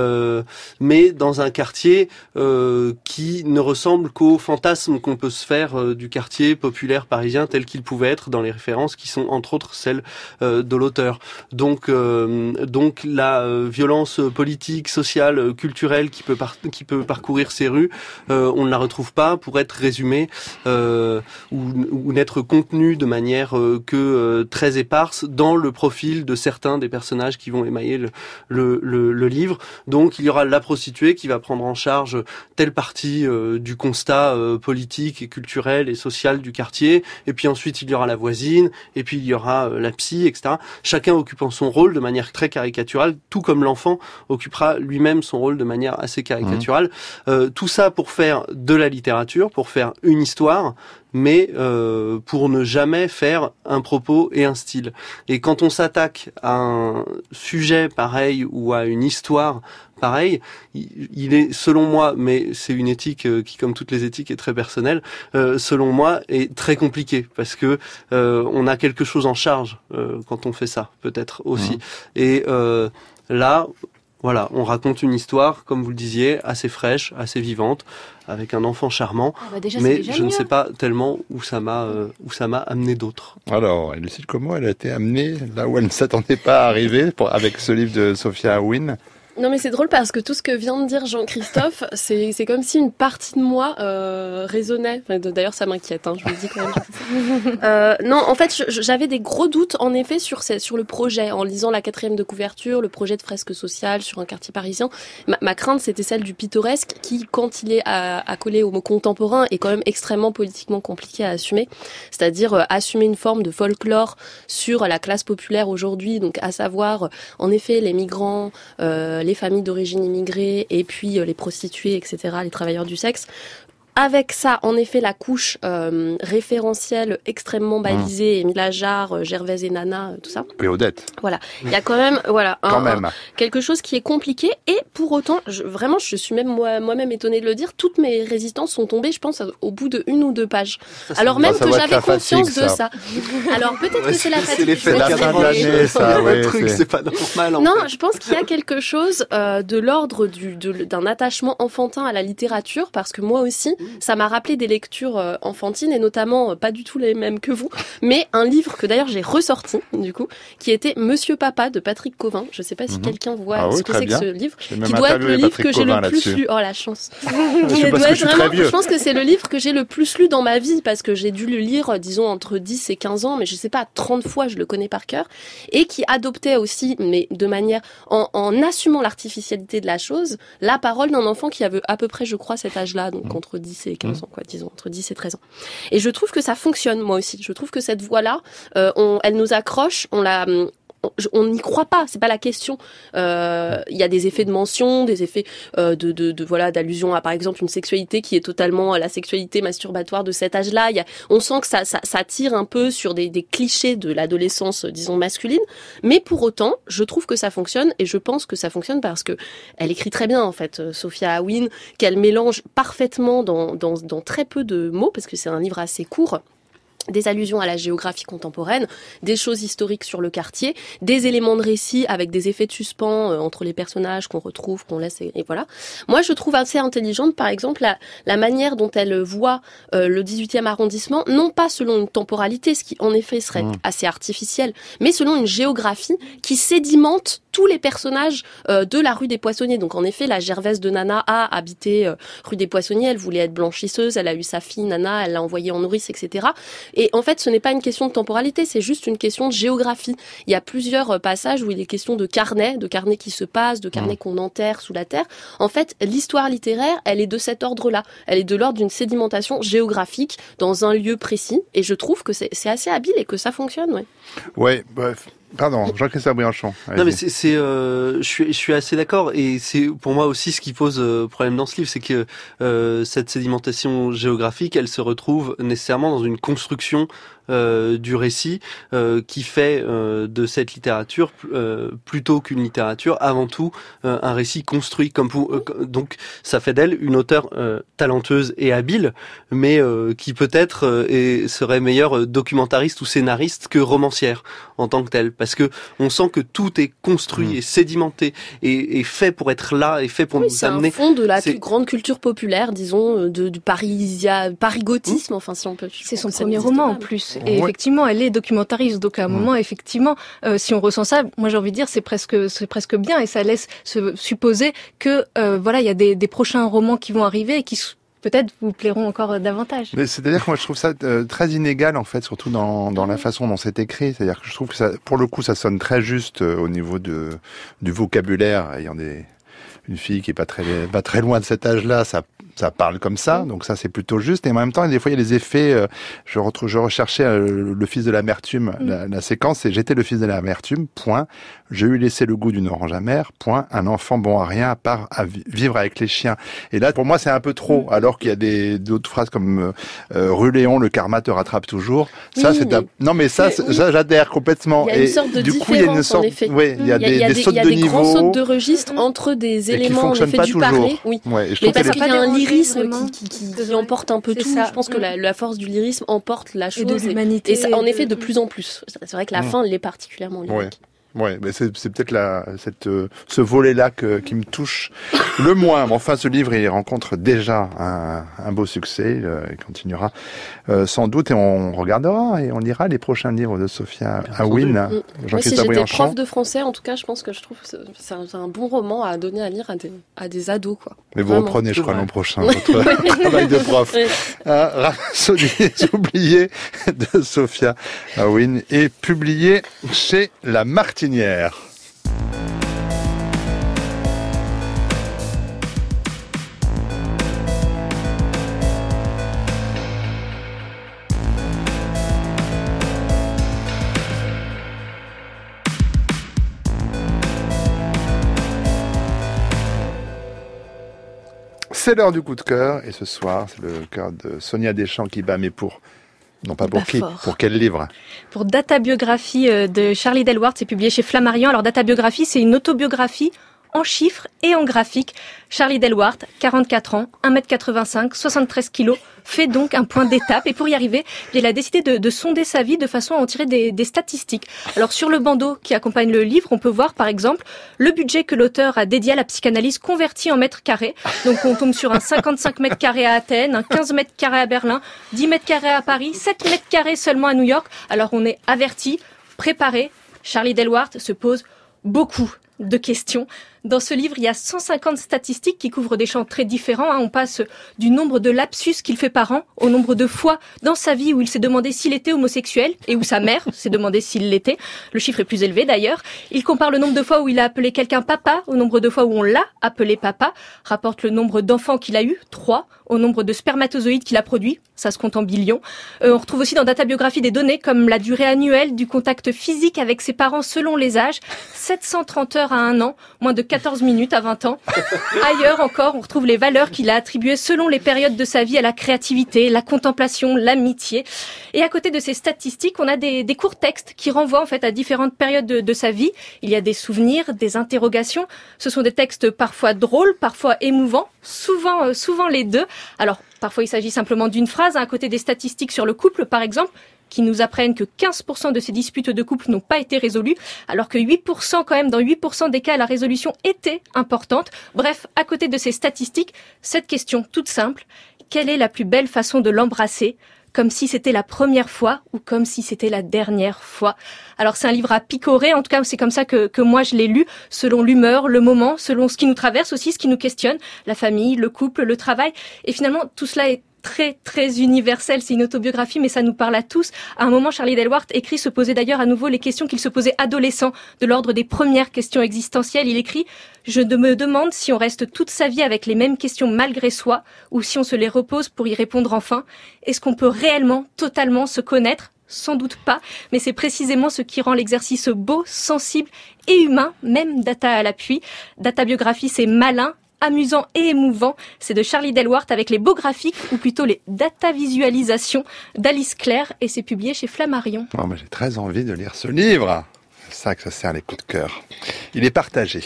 mais dans un quartier qui ne ressemble qu'au fantasme qu'on peut se faire du quartier populaire parisien tel qu'il pouvait être dans les références qui sont entre autres celles de l'auteur. Donc la violence politique, sociale, culturelle qui peut parcourir ces rues, on ne la retrouve pas pour être résumée ou n'être contenu de manière que très éparse dans le profil de certains des personnages qui vont émailler le livre. Donc il y aura la prostituée qui va prendre en charge telle partie du constat politique et culturel et social du quartier, et puis ensuite il y aura la voisine, et puis il y aura la psy, etc. Chacun occupant son rôle de manière très caricaturale, tout comme l'enfant occupera lui-même lui-même son rôle de manière assez caricaturale. Tout ça pour faire de la littérature, pour faire une histoire, mais pour ne jamais faire un propos et un style. Et quand on s'attaque à un sujet pareil ou à une histoire pareille, il est, selon moi, mais c'est une éthique qui, comme toutes les éthiques, est très personnelle, selon moi, est très compliquée, parce que on a quelque chose en charge quand on fait ça, peut-être aussi. Et là, voilà, on raconte une histoire, comme vous le disiez, assez fraîche, assez vivante, avec un enfant charmant, mais je ne sais pas tellement où ça m'a amené d'autres. Alors, Lucille Como, elle a été amenée là où elle ne s'attendait pas à arriver avec ce livre de Sophia Aouin. Non mais c'est drôle parce que tout ce que vient de dire Jean-Christophe, c'est comme si une partie de moi résonnait. Enfin, d'ailleurs, ça m'inquiète, je vous le dis quand même. Non, en fait, j'avais des gros doutes en effet sur le projet. En lisant la 4e de couverture, le projet de fresque sociale sur un quartier parisien, ma crainte c'était celle du pittoresque qui, quand il est accolé au mot contemporain, est quand même extrêmement politiquement compliqué à assumer. C'est-à-dire assumer une forme de folklore sur la classe populaire aujourd'hui, donc à savoir en effet les migrants, les familles d'origine immigrée et puis les prostituées, etc., les travailleurs du sexe. Avec ça, en effet, la couche référentielle extrêmement balisée, Émile Ajar, Gervaise et Nana, tout ça. Et Odette. Voilà. Il y a quand même, quelque chose qui est compliqué. Et pour autant, je suis même moi-même étonnée de le dire, toutes mes résistances sont tombées, je pense, au bout de 1 ou 2 pages. Alors même que j'avais conscience de ça. Alors peut-être que c'est la fatigue. C'est l'effet de la fin de l'année, ça. C'est pas normal. Non, je pense qu'il y a quelque chose de l'ordre d'un attachement enfantin à la littérature, parce que moi aussi, ça m'a rappelé des lectures enfantines, et notamment pas du tout les mêmes que vous, mais un livre que d'ailleurs j'ai ressorti, du coup, qui était Monsieur Papa de Patrick Covin. Je sais pas si quelqu'un voit ce que c'est que ce livre, qui doit être le livre que j'ai le plus lu. Oh la chance. Je pense que c'est le livre que j'ai le plus lu dans ma vie, parce que j'ai dû le lire, disons, entre 10 et 15 ans, mais je sais pas, 30 fois, je le connais par cœur, et qui adoptait aussi, mais de manière, en assumant l'artificialité de la chose, la parole d'un enfant qui avait à peu près, je crois, cet âge-là, donc entre 10 et 15 ans, disons, entre 10 et 13 ans. Et je trouve que ça fonctionne, moi aussi. Je trouve que cette voix-là, elle nous accroche, on n'y croit pas, c'est pas la question. Il y a des effets de mention, des effets d'allusion à, par exemple, une sexualité qui est totalement la sexualité masturbatoire de cet âge-là. On sent que ça tire un peu sur des clichés de l'adolescence, disons, masculine. Mais pour autant, je trouve que ça fonctionne, et je pense que ça fonctionne parce que elle écrit très bien, en fait, Sophia Aouin, qu'elle mélange parfaitement dans très peu de mots, parce que c'est un livre assez court, des allusions à la géographie contemporaine, des choses historiques sur le quartier, des éléments de récit avec des effets de suspens entre les personnages qu'on retrouve, qu'on laisse, et voilà. Moi, je trouve assez intelligente, par exemple, la manière dont elle voit le 18e arrondissement, non pas selon une temporalité, ce qui en effet serait assez artificiel, mais selon une géographie qui sédimente tous les personnages de la rue des Poissonniers. Donc en effet, la Gervaise de Nana a habité rue des Poissonniers, elle voulait être blanchisseuse, elle a eu sa fille Nana, elle l'a envoyée en nourrice, etc. Et en fait, ce n'est pas une question de temporalité, c'est juste une question de géographie. Il y a plusieurs passages où il est question de carnets qui se passent, de carnets qu'on enterre sous la terre. En fait, l'histoire littéraire, elle est de cet ordre-là. Elle est de l'ordre d'une sédimentation géographique dans un lieu précis. Et je trouve que c'est assez habile et que ça fonctionne, ouais. Ouais, bref. Pardon, Jean-Christophe Briançon. Non mais je suis assez d'accord, et c'est pour moi aussi ce qui pose problème dans ce livre, c'est que cette sédimentation géographique, elle se retrouve nécessairement dans une construction du récit qui fait de cette littérature plutôt qu'une littérature, avant tout un récit construit donc ça fait d'elle une auteure talentueuse et habile, mais qui peut-être serait meilleure documentariste ou scénariste que romancière en tant que telle, parce que on sent que tout est construit et sédimenté et fait pour être là et fait pour nous amener. C'est un fond de la plus grande culture populaire, disons, du parigotisme, enfin si on peut. C'est son premier roman en plus. Et effectivement, elle est documentariste. Donc à un moment, effectivement, si on ressent ça, moi j'ai envie de dire, c'est presque bien, et ça laisse se supposer que il y a des prochains romans qui vont arriver et qui peut-être vous plairont encore davantage. Mais c'est-à-dire que moi je trouve ça très inégal, en fait, surtout dans la façon dont c'est écrit. C'est-à-dire que je trouve que ça, pour le coup, ça sonne très juste au niveau du vocabulaire. Ayant une fille qui est pas très loin de cet âge-là, ça ça parle comme ça, donc ça c'est plutôt juste. Et en même temps, des fois il y a des effets. Je recherchais le fils de l'amertume, la séquence, et j'étais le fils de l'amertume. Point. J'ai eu laissé le goût d'une orange amère. Point. Un enfant bon à rien à part à vivre avec les chiens. Et là, pour moi, c'est un peu trop. Alors qu'il y a d'autres phrases comme Rue Léon, le karma te rattrape toujours. Ça, non mais ça, j'adhère complètement. Il y a une sorte de différence, il y a une sorte, en effet. Oui, il y a des sautes de niveau. Il y a des grands sautes de registre entre des éléments en effet du parler. Oui. Ouais, mais parce qu'il y a un lyrisme qui emporte un peu tout. Je pense que la force du lyrisme emporte la chose. Et de l'humanité. Et ça, en effet, de plus en plus. C'est vrai que la fin, elle est particulièrement lyrique. Ouais, mais c'est peut-être ce volet-là qui me touche le moins. Mais enfin, ce livre, il rencontre déjà un beau succès. Il continuera sans doute, et on regardera et on lira les prochains livres de Sophia Aouine. Si j'étais prof de français, en tout cas, je pense que c'est un bon roman à donner à lire à des ados, quoi. Mais vous reprenez, je crois, l'an prochain votre travail de prof. Rhapsodie oubliée de Sophia Aouine est publié chez La Martinière. C'est l'heure du coup de cœur, et ce soir, c'est le cœur de Sonia Deschamps qui bat, mais non pas pour qui, pour quel livre? Pour Databiographie de Charlie Delwart, c'est publié chez Flammarion. Alors Databiographie, c'est une autobiographie en chiffres et en graphique. Charlie Delwart, 44 ans, 1m85, 73 kilos, fait donc un point d'étape. Et pour y arriver, il a décidé de sonder sa vie de façon à en tirer des statistiques. Alors sur le bandeau qui accompagne le livre, on peut voir par exemple le budget que l'auteur a dédié à la psychanalyse converti en mètres carrés. Donc on tombe sur un 55 mètres carrés à Athènes, un 15 mètres carrés à Berlin, 10 mètres carrés à Paris, 7 mètres carrés seulement à New York. Alors on est averti, préparé. Charlie Delwart se pose beaucoup de questions. Dans ce livre, il y a 150 statistiques qui couvrent des champs très différents. On passe du nombre de lapsus qu'il fait par an au nombre de fois dans sa vie où il s'est demandé s'il était homosexuel et où sa mère s'est demandé s'il l'était. Le chiffre est plus élevé d'ailleurs. Il compare le nombre de fois où il a appelé quelqu'un papa au nombre de fois où on l'a appelé papa. Rapporte le nombre d'enfants qu'il a eu, 3, au nombre de spermatozoïdes qu'il a produits. Ça se compte en billions. On retrouve aussi dans Databiographie des données comme la durée annuelle du contact physique avec ses parents selon les âges. 730 heures à 1 an, moins de 14 minutes à 20 ans. Ailleurs encore, on retrouve les valeurs qu'il a attribuées selon les périodes de sa vie à la créativité, la contemplation, l'amitié. Et à côté de ces statistiques, on a des courts textes qui renvoient en fait à différentes périodes de sa vie. Il y a des souvenirs, des interrogations. Ce sont des textes parfois drôles, parfois émouvants, souvent les deux. Alors, parfois il s'agit simplement d'une phrase, à côté des statistiques sur le couple par exemple, qui nous apprennent que 15% de ces disputes de couple n'ont pas été résolues, alors que 8% quand même, dans 8% des cas, la résolution était importante. Bref, à côté de ces statistiques, cette question toute simple, quelle est la plus belle façon de l'embrasser ? Comme si c'était la première fois ou comme si c'était la dernière fois. Alors c'est un livre à picorer, en tout cas c'est comme ça que moi je l'ai lu, selon l'humeur, le moment, selon ce qui nous traverse aussi, ce qui nous questionne, la famille, le couple, le travail. Et finalement tout cela est très très universel, c'est une autobiographie mais ça nous parle à tous. À un moment, Charlie Delwart écrit se poser d'ailleurs à nouveau les questions qu'il se posait adolescent, de l'ordre des premières questions existentielles. Il écrit « Je me demande si on reste toute sa vie avec les mêmes questions malgré soi ou si on se les repose pour y répondre enfin. Est-ce qu'on peut réellement, totalement se connaître ? Sans doute pas, mais c'est précisément ce qui rend l'exercice beau, sensible et humain, même data à l'appui. Databiographie, c'est malin, amusant et émouvant. C'est de Charlie Delwart avec les beaux graphiques, ou plutôt les data-visualisations d'Alice Claire, et c'est publié chez Flammarion. Oh, j'ai très envie de lire ce livre. C'est ça que ça sert les coups de cœur. Il est partagé.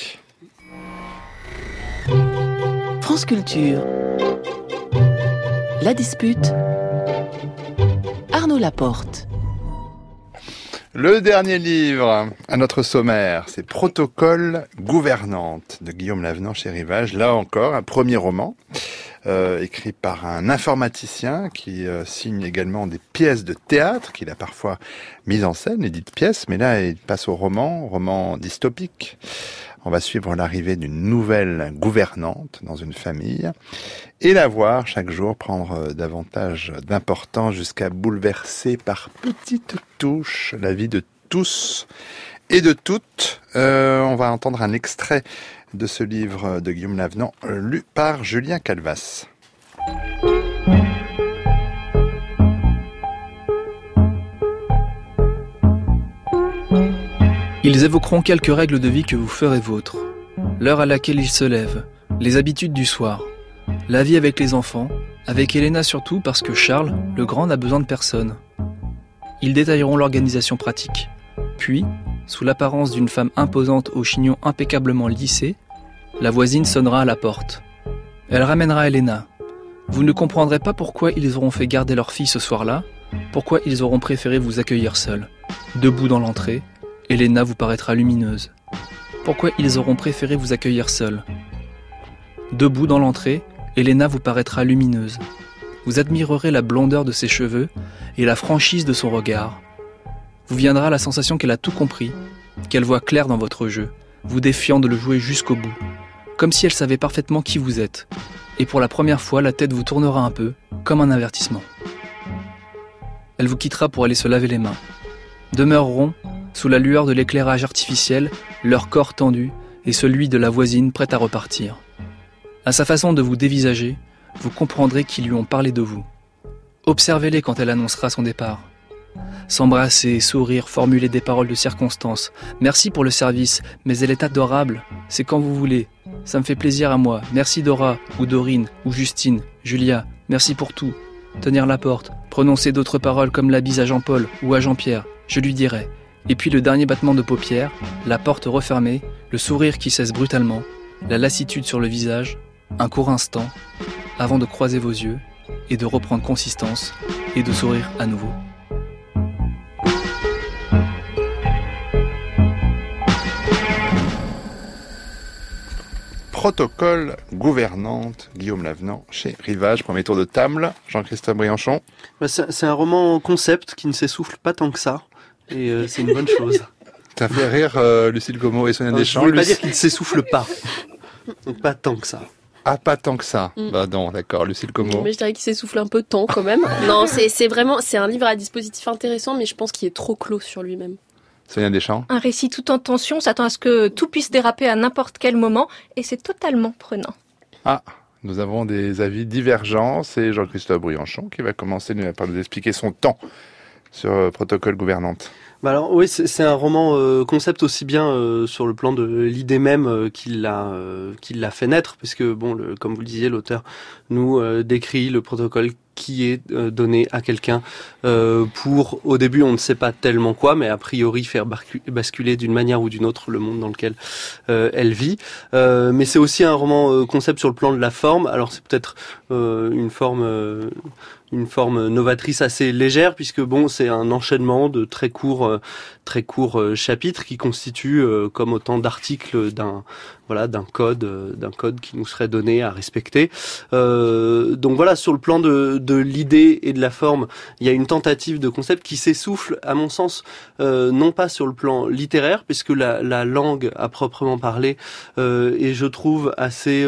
France Culture. La dispute. Arnaud Laporte. Le dernier livre à notre sommaire, c'est Protocole gouvernante de Guillaume Lavenant chez Rivage. Là encore, un premier roman écrit par un informaticien qui signe également des pièces de théâtre qu'il a parfois mises en scène, les dites pièces, mais là il passe au roman dystopique. On va suivre l'arrivée d'une nouvelle gouvernante dans une famille et la voir chaque jour prendre davantage d'importance jusqu'à bouleverser par petites touches la vie de tous et de toutes. On va entendre un extrait de ce livre de Guillaume Lavenant lu par Julien Calvas. Ils évoqueront quelques règles de vie que vous ferez vôtres. L'heure à laquelle ils se lèvent, les habitudes du soir, la vie avec les enfants, avec Elena surtout parce que Charles, le grand, n'a besoin de personne. Ils détailleront l'organisation pratique. Puis, sous l'apparence d'une femme imposante au chignon impeccablement lissé, la voisine sonnera à la porte. Elle ramènera Elena. Vous ne comprendrez pas pourquoi ils auront fait garder leur fille ce soir-là, pourquoi ils auront préféré vous accueillir seuls. Debout dans l'entrée, Elena vous paraîtra lumineuse. Pourquoi ils auront préféré vous accueillir seuls. Debout dans l'entrée, Elena vous paraîtra lumineuse. Vous admirerez la blondeur de ses cheveux et la franchise de son regard. Vous viendra la sensation qu'elle a tout compris, qu'elle voit clair dans votre jeu, vous défiant de le jouer jusqu'au bout, comme si elle savait parfaitement qui vous êtes. Et pour la première fois, la tête vous tournera un peu, comme un avertissement. Elle vous quittera pour aller se laver les mains. Demeureront, sous la lueur de l'éclairage artificiel, leur corps tendu et celui de la voisine prête à repartir. À sa façon de vous dévisager, vous comprendrez qu'ils lui ont parlé de vous. Observez-les quand elle annoncera son départ. S'embrasser, sourire, formuler des paroles de circonstance. Merci pour le service, mais elle est adorable. C'est quand vous voulez. Ça me fait plaisir à moi. Merci Dora, ou Dorine, ou Justine, Julia. Merci pour tout. Tenir la porte. Prononcer d'autres paroles comme la bise à Jean-Paul ou à Jean-Pierre. Je lui dirai. Et puis le dernier battement de paupières, la porte refermée, le sourire qui cesse brutalement, la lassitude sur le visage, un court instant, avant de croiser vos yeux et de reprendre consistance et de sourire à nouveau. Protocole gouvernante, Guillaume Lavenant, chez Rivage. Premier tour de table, Jean-Christophe Briançon. C'est un roman concept qui ne s'essouffle pas tant que ça. Et c'est une bonne chose. Ça fait rire Lucille Gomo et Sonia Deschamps. Je voulais pas dire qu'il ne s'essouffle pas. Donc pas tant que ça. Ah, pas tant que ça. Bah non, d'accord, Lucille Gomo. Mais je dirais qu'il s'essouffle un peu de temps quand même. Non, c'est un livre à dispositif intéressant, mais je pense qu'il est trop clos sur lui-même. Sonia Deschamps. Un récit tout en tension s'attend à ce que tout puisse déraper à n'importe quel moment, et c'est totalement prenant. Ah, nous avons des avis divergents. C'est Jean-Christophe Briançon qui va commencer par nous expliquer son temps sur Protocole gouvernante. Bah alors oui, c'est un roman concept aussi bien sur le plan de l'idée même qu'il l'a fait naître, puisque bon, comme vous le disiez, l'auteur nous décrit le protocole qui est donné à quelqu'un pour, au début, on ne sait pas tellement quoi, mais a priori faire basculer d'une manière ou d'une autre le monde dans lequel elle vit. Mais c'est aussi un roman concept sur le plan de la forme. Alors c'est peut-être une forme novatrice assez légère, puisque bon, c'est un enchaînement de très courts chapitres qui constituent comme autant d'articles d'un code qui nous serait donné à respecter. Donc voilà, sur le plan de l'idée et de la forme, il y a une tentative de concept qui s'essouffle, à mon sens, non pas sur le plan littéraire, puisque la langue à proprement parler est, je trouve, assez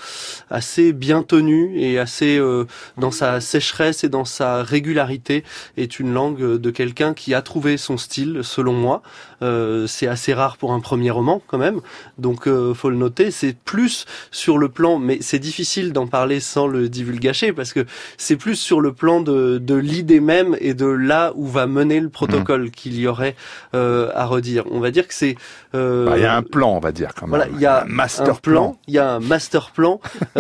bien tenue et assez dans sa sécheresse et dans sa régularité, est une langue de quelqu'un qui a trouvé son style, selon moi. C'est assez rare pour un premier roman quand même, donc faut le noter. C'est plus sur le plan, mais c'est difficile d'en parler sans le divulgacher, parce que c'est plus sur le plan de l'idée même et de là où va mener le protocole qu'il y aurait à redire. On va dire que c'est il y a un plan, on va dire quand même. Voilà, il y a un master plan. Il y a un master plan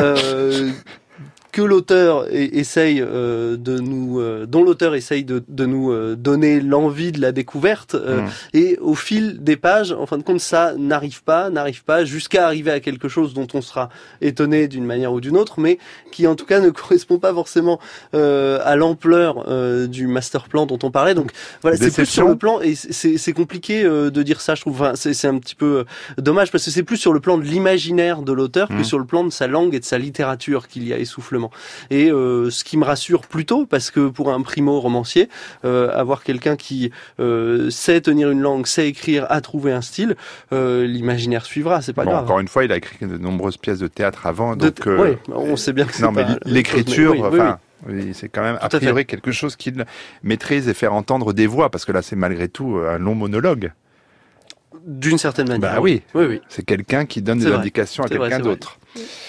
que l'auteur essaye dont l'auteur essaye de nous donner l'envie de la découverte, et au fil des pages, en fin de compte, ça n'arrive pas jusqu'à arriver à quelque chose dont on sera étonné d'une manière ou d'une autre, mais qui en tout cas ne correspond pas forcément à l'ampleur du master plan dont on parlait. Donc voilà, c'est plus sur le plan, et c'est compliqué de dire ça, je trouve. Enfin, c'est un petit peu dommage, parce que c'est plus sur le plan de l'imaginaire de l'auteur que sur le plan de sa langue et de sa littérature qu'il y a essoufflement. Et ce qui me rassure plutôt, parce que pour un primo-romancier, avoir quelqu'un qui sait tenir une langue, sait écrire, a trouvé un style, l'imaginaire suivra, c'est pas grave. Encore une fois, il a écrit de nombreuses pièces de théâtre avant, donc... Oui, on sait bien que c'est pas... Non, mais l'écriture, oui, c'est quand même a priori quelque chose qu'il maîtrise, et faire entendre des voix, parce que là, c'est malgré tout un long monologue. D'une certaine manière. Bah oui. C'est quelqu'un qui donne des indications à quelqu'un d'autre.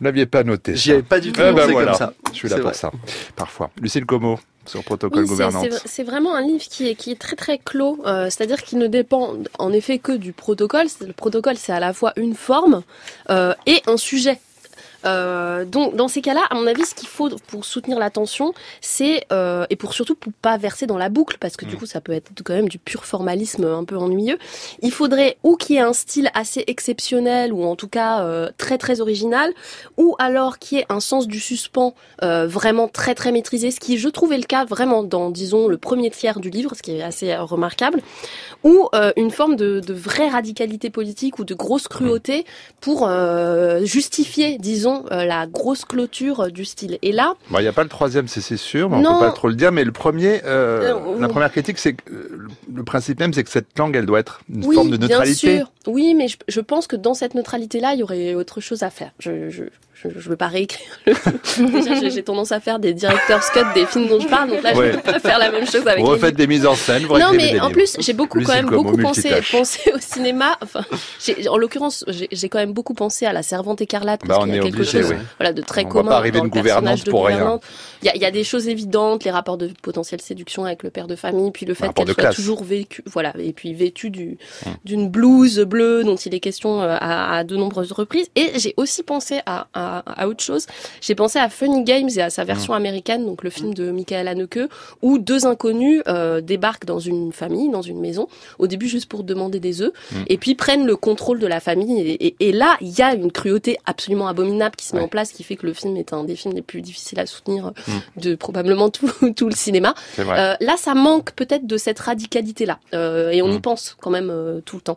Vous n'aviez pas noté ça. J'y avais pas du tout pensé comme ça. Je suis là C'est pour vrai. ça, parfois. Lucille Como, sur Protocole Oui, Gouvernante. c'est vraiment un livre qui est très très clos, c'est-à-dire qu'il ne dépend en effet que du protocole. Le protocole, c'est à la fois une forme et un sujet. Donc dans ces cas-là, à mon avis, ce qu'il faut pour soutenir l'attention, c'est et surtout pour pas verser dans la boucle, parce que du coup ça peut être quand même du pur formalisme un peu ennuyeux. Il faudrait ou qu'il y ait un style assez exceptionnel, ou en tout cas très très original, ou alors qu'il y ait un sens du suspens vraiment très très maîtrisé, ce qui je trouvais le cas vraiment dans, disons, le premier tiers du livre, ce qui est assez remarquable, ou une forme de vraie radicalité politique ou de grosse cruauté pour justifier, disons, la grosse clôture du style. Et là... Bon, il n'y a pas le troisième, c'est sûr, mais on Non. peut pas trop le dire, mais le premier, la première critique, c'est que le principe même, c'est que cette langue, elle doit être une forme de neutralité. Bien sûr. Oui, mais je pense que dans cette neutralité-là, il y aurait autre chose à faire. Je veux pas réécrire le film. Déjà, j'ai tendance à faire des director's cut des films dont je parle, donc là, je peux pas faire la même chose avec Vous les refaites des mises en scène, vous Non, réécrivez mais des en livres. plus, j'ai beaucoup Lucille Como, pensé multitâche. au cinéma. Enfin, en l'occurrence, j'ai quand même beaucoup pensé à La Servante écarlate, parce Bah, on qu'il y a est quelque obligé, chose, oui. voilà, de très On va commun pas arriver dans une le personnage gouvernante de pour rien. gouvernante. Il y a des choses évidentes, les rapports de potentielle séduction avec le père de famille, puis le fait Rapport qu'elle de soit classe. toujours vécue, voilà, et puis vêtue d'une blouse bleue dont il est question à de nombreuses reprises. Et j'ai aussi pensé à autre chose. J'ai pensé à Funny Games et à sa version américaine, donc le film de Michael Haneke, où deux inconnus débarquent dans une famille, dans une maison, au début juste pour demander des œufs, et puis prennent le contrôle de la famille. Et là, il y a une cruauté absolument abominable qui se met en place, qui fait que le film est un des films les plus difficiles à soutenir de probablement tout le cinéma. C'est vrai. Là, ça manque peut-être de cette radicalité-là, et on y pense quand même tout le temps.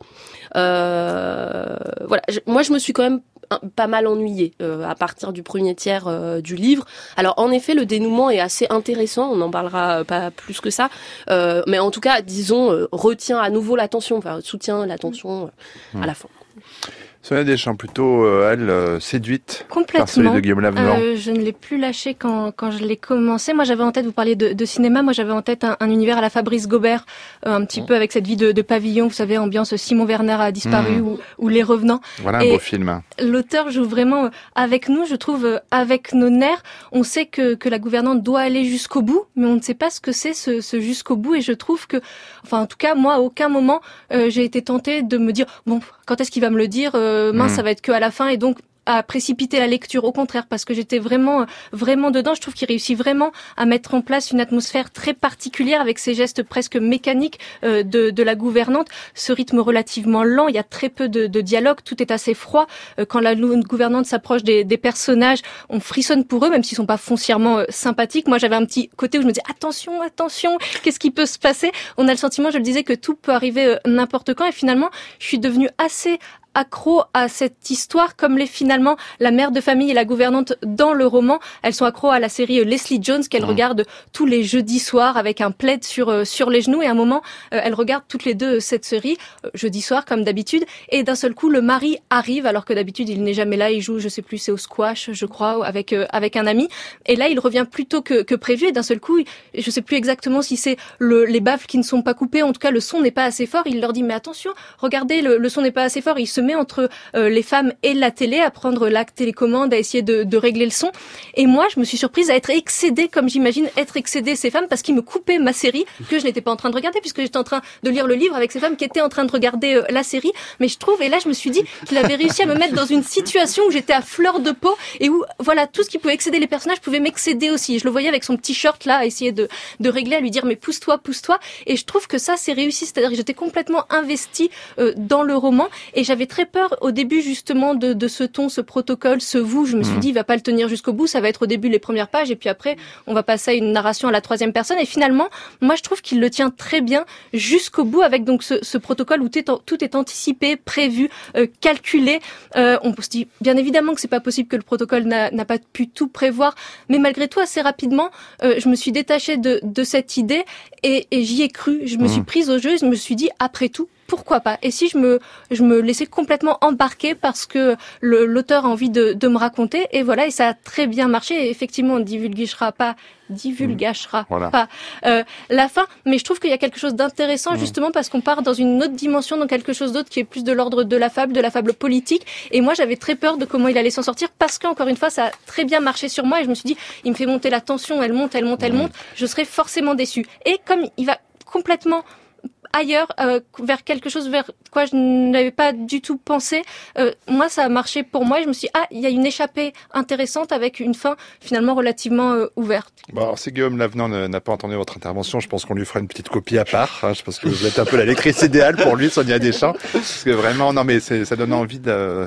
Voilà, moi je me suis quand même pas mal ennuyée à partir du premier tiers du livre. Alors en effet, le dénouement est assez intéressant, on n'en parlera pas plus que ça, mais en tout cas, disons, retient à nouveau l'attention, enfin soutient l'attention à la fin. Sonia Deschamps, plutôt, elle, séduite par celui Complètement. de Guillaume Lavenois. Je ne l'ai plus lâché quand je l'ai commencé. Moi, j'avais en tête, vous parliez de cinéma, moi j'avais en tête un univers à la Fabrice Gobert, un petit peu avec cette vie de pavillon, vous savez, ambiance Simon Werner a disparu ou Les Revenants. Voilà un Et beau film. l'auteur joue vraiment avec nous, je trouve, avec nos nerfs. On sait que la gouvernante doit aller jusqu'au bout, mais on ne sait pas ce que c'est ce jusqu'au bout. Et je trouve que, enfin, en tout cas, moi, à aucun moment, j'ai été tentée de me dire, bon, quand est-ce qu'il va me le dire? Mince, ça va être que à la fin. Et donc, à précipiter la lecture, au contraire, parce que j'étais vraiment dedans. Je trouve qu'il réussit vraiment à mettre en place une atmosphère très particulière avec ces gestes presque mécaniques de la gouvernante, ce rythme relativement lent. Il y a très peu de dialogue, tout est assez froid. Quand la gouvernante s'approche des personnages, on frissonne pour eux, même s'ils sont pas foncièrement sympathiques. Moi, j'avais un petit côté où je me disais attention, qu'est-ce qui peut se passer? On a le sentiment, je le disais, que tout peut arriver n'importe quand. Et finalement, je suis devenue assez accro à cette histoire, comme l'est finalement la mère de famille et la gouvernante dans le roman. Elles sont accros à la série Leslie Jones qu'elles regardent tous les jeudis soirs avec un plaid sur les genoux, et à un moment elles regardent toutes les deux cette série jeudi soir comme d'habitude, et d'un seul coup le mari arrive alors que d'habitude il n'est jamais là, il joue, je sais plus, c'est au squash je crois, avec un ami, et là il revient plus tôt que prévu, et d'un seul coup je sais plus exactement si c'est les baffles qui ne sont pas coupées, en tout cas le son n'est pas assez fort, il leur dit mais attention, regardez, le son n'est pas assez fort, il se met entre les femmes et la télé, à prendre la télécommande, à essayer de régler le son. Et moi, je me suis surprise à être excédée, comme j'imagine être excédée ces femmes, parce qu'ils me coupaient ma série, que je n'étais pas en train de regarder, puisque j'étais en train de lire le livre avec ces femmes qui étaient en train de regarder la série. Mais je trouve, et là je me suis dit qu'il avait réussi à me mettre dans une situation où j'étais à fleur de peau, et où, voilà, tout ce qui pouvait excéder les personnages pouvait m'excéder aussi. Je le voyais avec son petit short là, à essayer de régler, à lui dire mais pousse-toi. Et je trouve que ça c'est réussi, c'est-à-dire que j'étais complètement investie dans le roman, et j'avais très peur au début justement de ce ton, ce protocole, ce vous. Je me suis dit, il va pas le tenir jusqu'au bout, ça va être au début les premières pages, et puis après on va passer à une narration à la troisième personne, et finalement moi je trouve qu'il le tient très bien jusqu'au bout, avec donc ce protocole où tout est anticipé, prévu, calculé. On se dit bien évidemment que c'est pas possible, que le protocole n'a pas pu tout prévoir, mais malgré tout assez rapidement je me suis détachée de cette idée, et j'y ai cru, je me suis prise au jeu, je me suis dit après tout pourquoi pas? Et si je me laissais complètement embarquer parce que l'auteur a envie de me raconter, et voilà, et ça a très bien marché, et effectivement, on ne divulguera pas la fin, mais je trouve qu'il y a quelque chose d'intéressant justement parce qu'on part dans une autre dimension, dans quelque chose d'autre qui est plus de l'ordre de la fable politique, et moi j'avais très peur de comment il allait s'en sortir parce qu'encore une fois ça a très bien marché sur moi et je me suis dit il me fait monter la tension, elle monte, je serais forcément déçue. Et comme il va complètement ailleurs, vers quelque chose vers quoi je n'avais pas du tout pensé, moi ça a marché pour moi et je me suis dit, il y a une échappée intéressante avec une fin finalement relativement ouverte. Bon, alors si Guillaume Lavenant n'a pas entendu votre intervention, je pense qu'on lui fera une petite copie à part, je pense que vous êtes un peu la lectrice idéale pour lui, Sonia Deschamps, parce que vraiment, non mais ça donne envie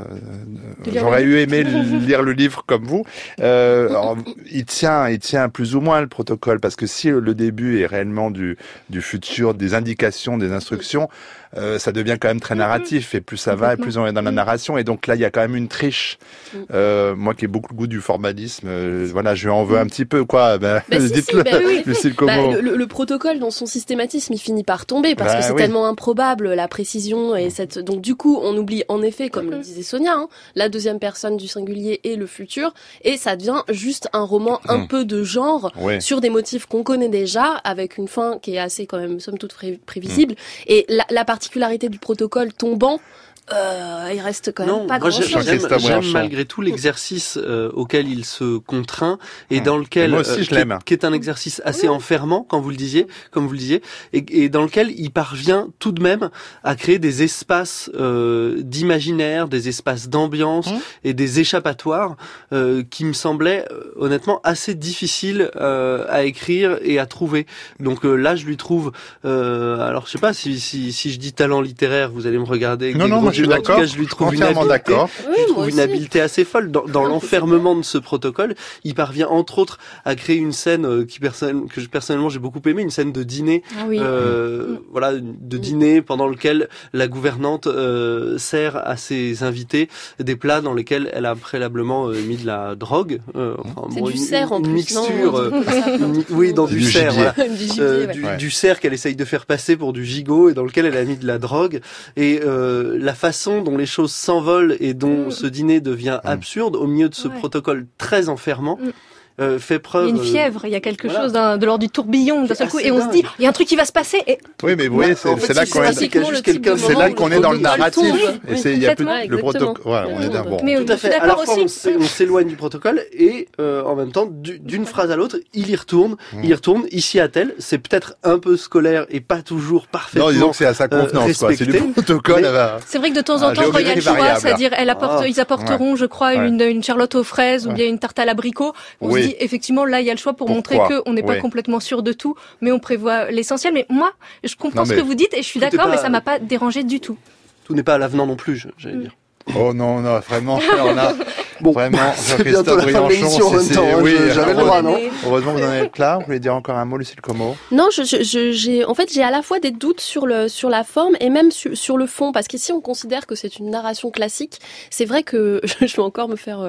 j'aurais aimé lire le livre comme vous. Alors, il tient plus ou moins le protocole, parce que si le début est réellement du futur, des indications, des instructions, ça devient quand même très narratif, et plus ça va, et plus on est dans la narration, et donc là il y a quand même une triche. Moi qui ai beaucoup le goût du formalisme, voilà, je lui en veux un petit peu, quoi. Dites-le, Lucille Como. Le protocole dans son systématisme, il finit par tomber parce que c'est tellement improbable, la précision et donc du coup on oublie en effet, comme le disait Sonia, la deuxième personne du singulier et le futur, et ça devient juste un roman un peu de genre sur des motifs qu'on connaît déjà, avec une fin qui est assez quand même somme toute prévisible, et la particularité du protocole tombant, il reste quand même pas grand-chose. J'aime malgré tout l'exercice auquel il se contraint et dans lequel moi aussi, je l'aime. Qui est un exercice assez enfermant, comme vous le disiez, et dans lequel il parvient tout de même à créer des espaces d'imaginaire, des espaces d'ambiance et des échappatoires qui me semblaient honnêtement assez difficiles à écrire et à trouver. Donc là, je lui trouve, alors je sais pas si je dis talent littéraire, vous allez me regarder. Non, je suis d'accord. En tout cas, je lui trouve une habileté assez folle dans l'enfermement de ce protocole. Il parvient entre autres à créer une scène que personnellement j'ai beaucoup aimé, une scène de dîner, voilà, de dîner pendant lequel la gouvernante sert à ses invités des plats dans lesquels elle a préalablement mis de la drogue. C'est du cerf en plus, mixture, oui, dans du cerf, voilà. Du cerf qu'elle essaye de faire passer pour du gigot et dans lequel elle a mis de la drogue, et la façon dont les choses s'envolent et dont ce dîner devient absurde au milieu de ce protocole très enfermant. Fait preuve. Il y a une fièvre, il y a quelque chose de l'ordre du tourbillon d'un seul coup, et on se dit, il y a un truc qui va se passer. Et... Oui, mais vous voyez, c'est là qu'on est dans le narratif. Et il y a plus le protocole. On est bon. Mais tout à fait. À la fois, on s'éloigne du protocole et en même temps, d'une phrase à l'autre, il y retourne, il s'y attelle. C'est peut-être un peu scolaire et pas toujours parfaitement. Non, disons que c'est à sa contenance, quoi. C'est du protocole. C'est vrai que de temps en temps, quand il y a le choix, c'est-à-dire, ils apporteront, je crois, une Charlotte aux fraises ou bien une tarte à l'abricot. Effectivement, là, il y a le choix pour montrer qu'on n'est pas complètement sûr de tout, mais on prévoit l'essentiel. Mais moi, je comprends ce que vous dites et je suis d'accord, mais ça m'a pas dérangé du tout. Tout n'est pas à l'avenant non plus, j'allais dire. Oh non, vraiment, on a... Bon, vraiment, c'est bientôt la fin de l'émission en même temps, j'avais le droit, non? Heureusement que vous en êtes là. Vous voulez dire encore un mot, Lucille Como? Non, j'ai à la fois des doutes sur la forme et même sur le fond, parce qu'ici on considère que c'est une narration classique. C'est vrai que je vais encore me faire.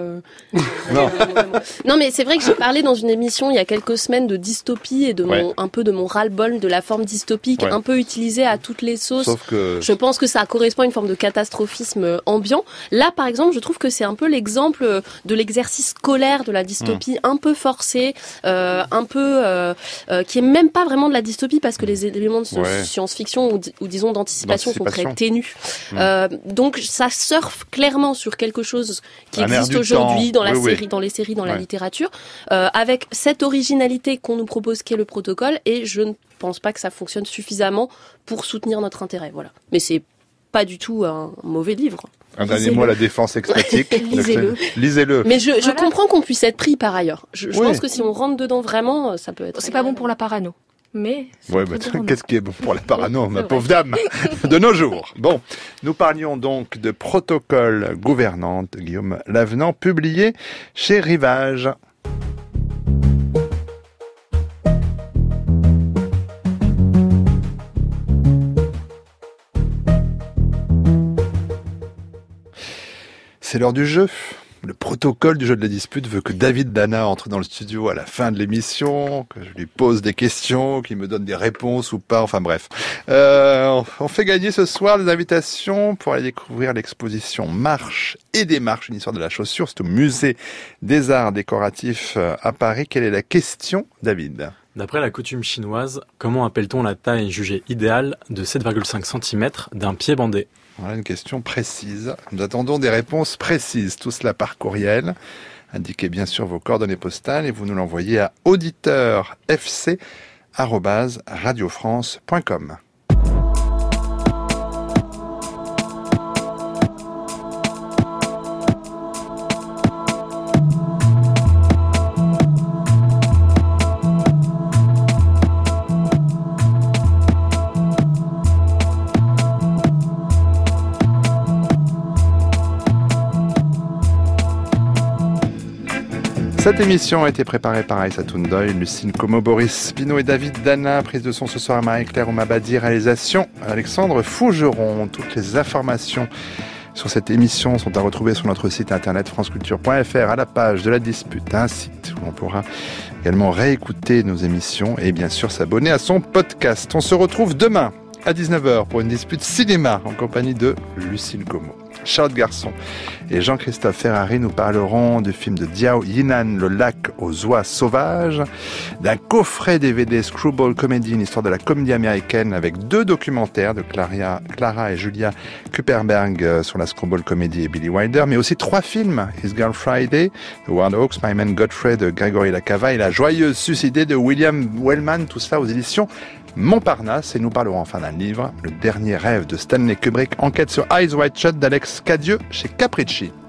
Non, mais c'est vrai que j'ai parlé dans une émission il y a quelques semaines de dystopie et de un peu de mon ras-le-bol de la forme dystopique, un peu utilisée à toutes les sauces. Sauf que je pense que ça correspond à une forme de catastrophisme ambiant. Là, par exemple, je trouve que c'est un peu l'exemple de l'exercice scolaire de la dystopie, un peu forcé, un peu qui est même pas vraiment de la dystopie parce que les éléments de science-fiction ou disons d'anticipation sont très ténus. Donc ça surfe clairement sur quelque chose qui existe aujourd'hui dans dans les séries, dans la littérature, avec cette originalité qu'on nous propose qu'est le protocole, et je ne pense pas que ça fonctionne suffisamment pour soutenir notre intérêt. Voilà. Mais c'est pas du tout un mauvais livre. Un dernier mot à la défense extatique. Lisez-le. Mais je comprends qu'on puisse être pris par ailleurs. Je pense que si on rentre dedans vraiment, ça peut être... C'est pas bon pour la parano. Mais qu'est-ce qui est bon pour la parano, ma pauvre dame, de nos jours. Bon, nous parlions donc de Protocole gouvernante, Guillaume Lavenant, publié chez Rivage. C'est l'heure du jeu. Le protocole du jeu de la dispute veut que David Dana entre dans le studio à la fin de l'émission, que je lui pose des questions, qu'il me donne des réponses ou pas, enfin bref. On fait gagner ce soir des invitations pour aller découvrir l'exposition Marche et démarche, une histoire de la chaussure. C'est au musée des arts décoratifs à Paris. Quelle est la question, David ? D'après la coutume chinoise, comment appelle-t-on la taille jugée idéale de 7,5 cm d'un pied bandé ? Voilà une question précise. Nous attendons des réponses précises. Tout cela par courriel. Indiquez bien sûr vos coordonnées postales et vous nous l'envoyez à auditeur.fc@radiofrance.com. Cette émission a été préparée par Aïssa Toundoy, Lucine Como, Boris Pinault et David Dana. Prise de son ce soir à Marie-Claire Oumabadi. Réalisation Alexandre Fougeron. Toutes les informations sur cette émission sont à retrouver sur notre site internet franceculture.fr à la page de la dispute. Un site où on pourra également réécouter nos émissions et bien sûr s'abonner à son podcast. On se retrouve demain à 19h pour une dispute cinéma en compagnie de Lucine Como. Charlotte Garçon et Jean-Christophe Ferrari nous parleront du film de Diao Yinan, Le lac aux oies sauvages, d'un coffret DVD Screwball Comedy, une histoire de la comédie américaine avec 2 documentaires de Clara et Julia Kuperberg sur la Screwball Comedy et Billy Wilder, mais aussi 3 films, His Girl Friday, de Howard Hawks, My Man Godfrey de Gregory Lacava et La joyeuse suicidée de William Wellman, tout cela aux éditions Montparnasse, et nous parlerons enfin d'un livre, Le dernier rêve de Stanley Kubrick, enquête sur Eyes Wide Shut d'Alex Cadieux chez Capricci.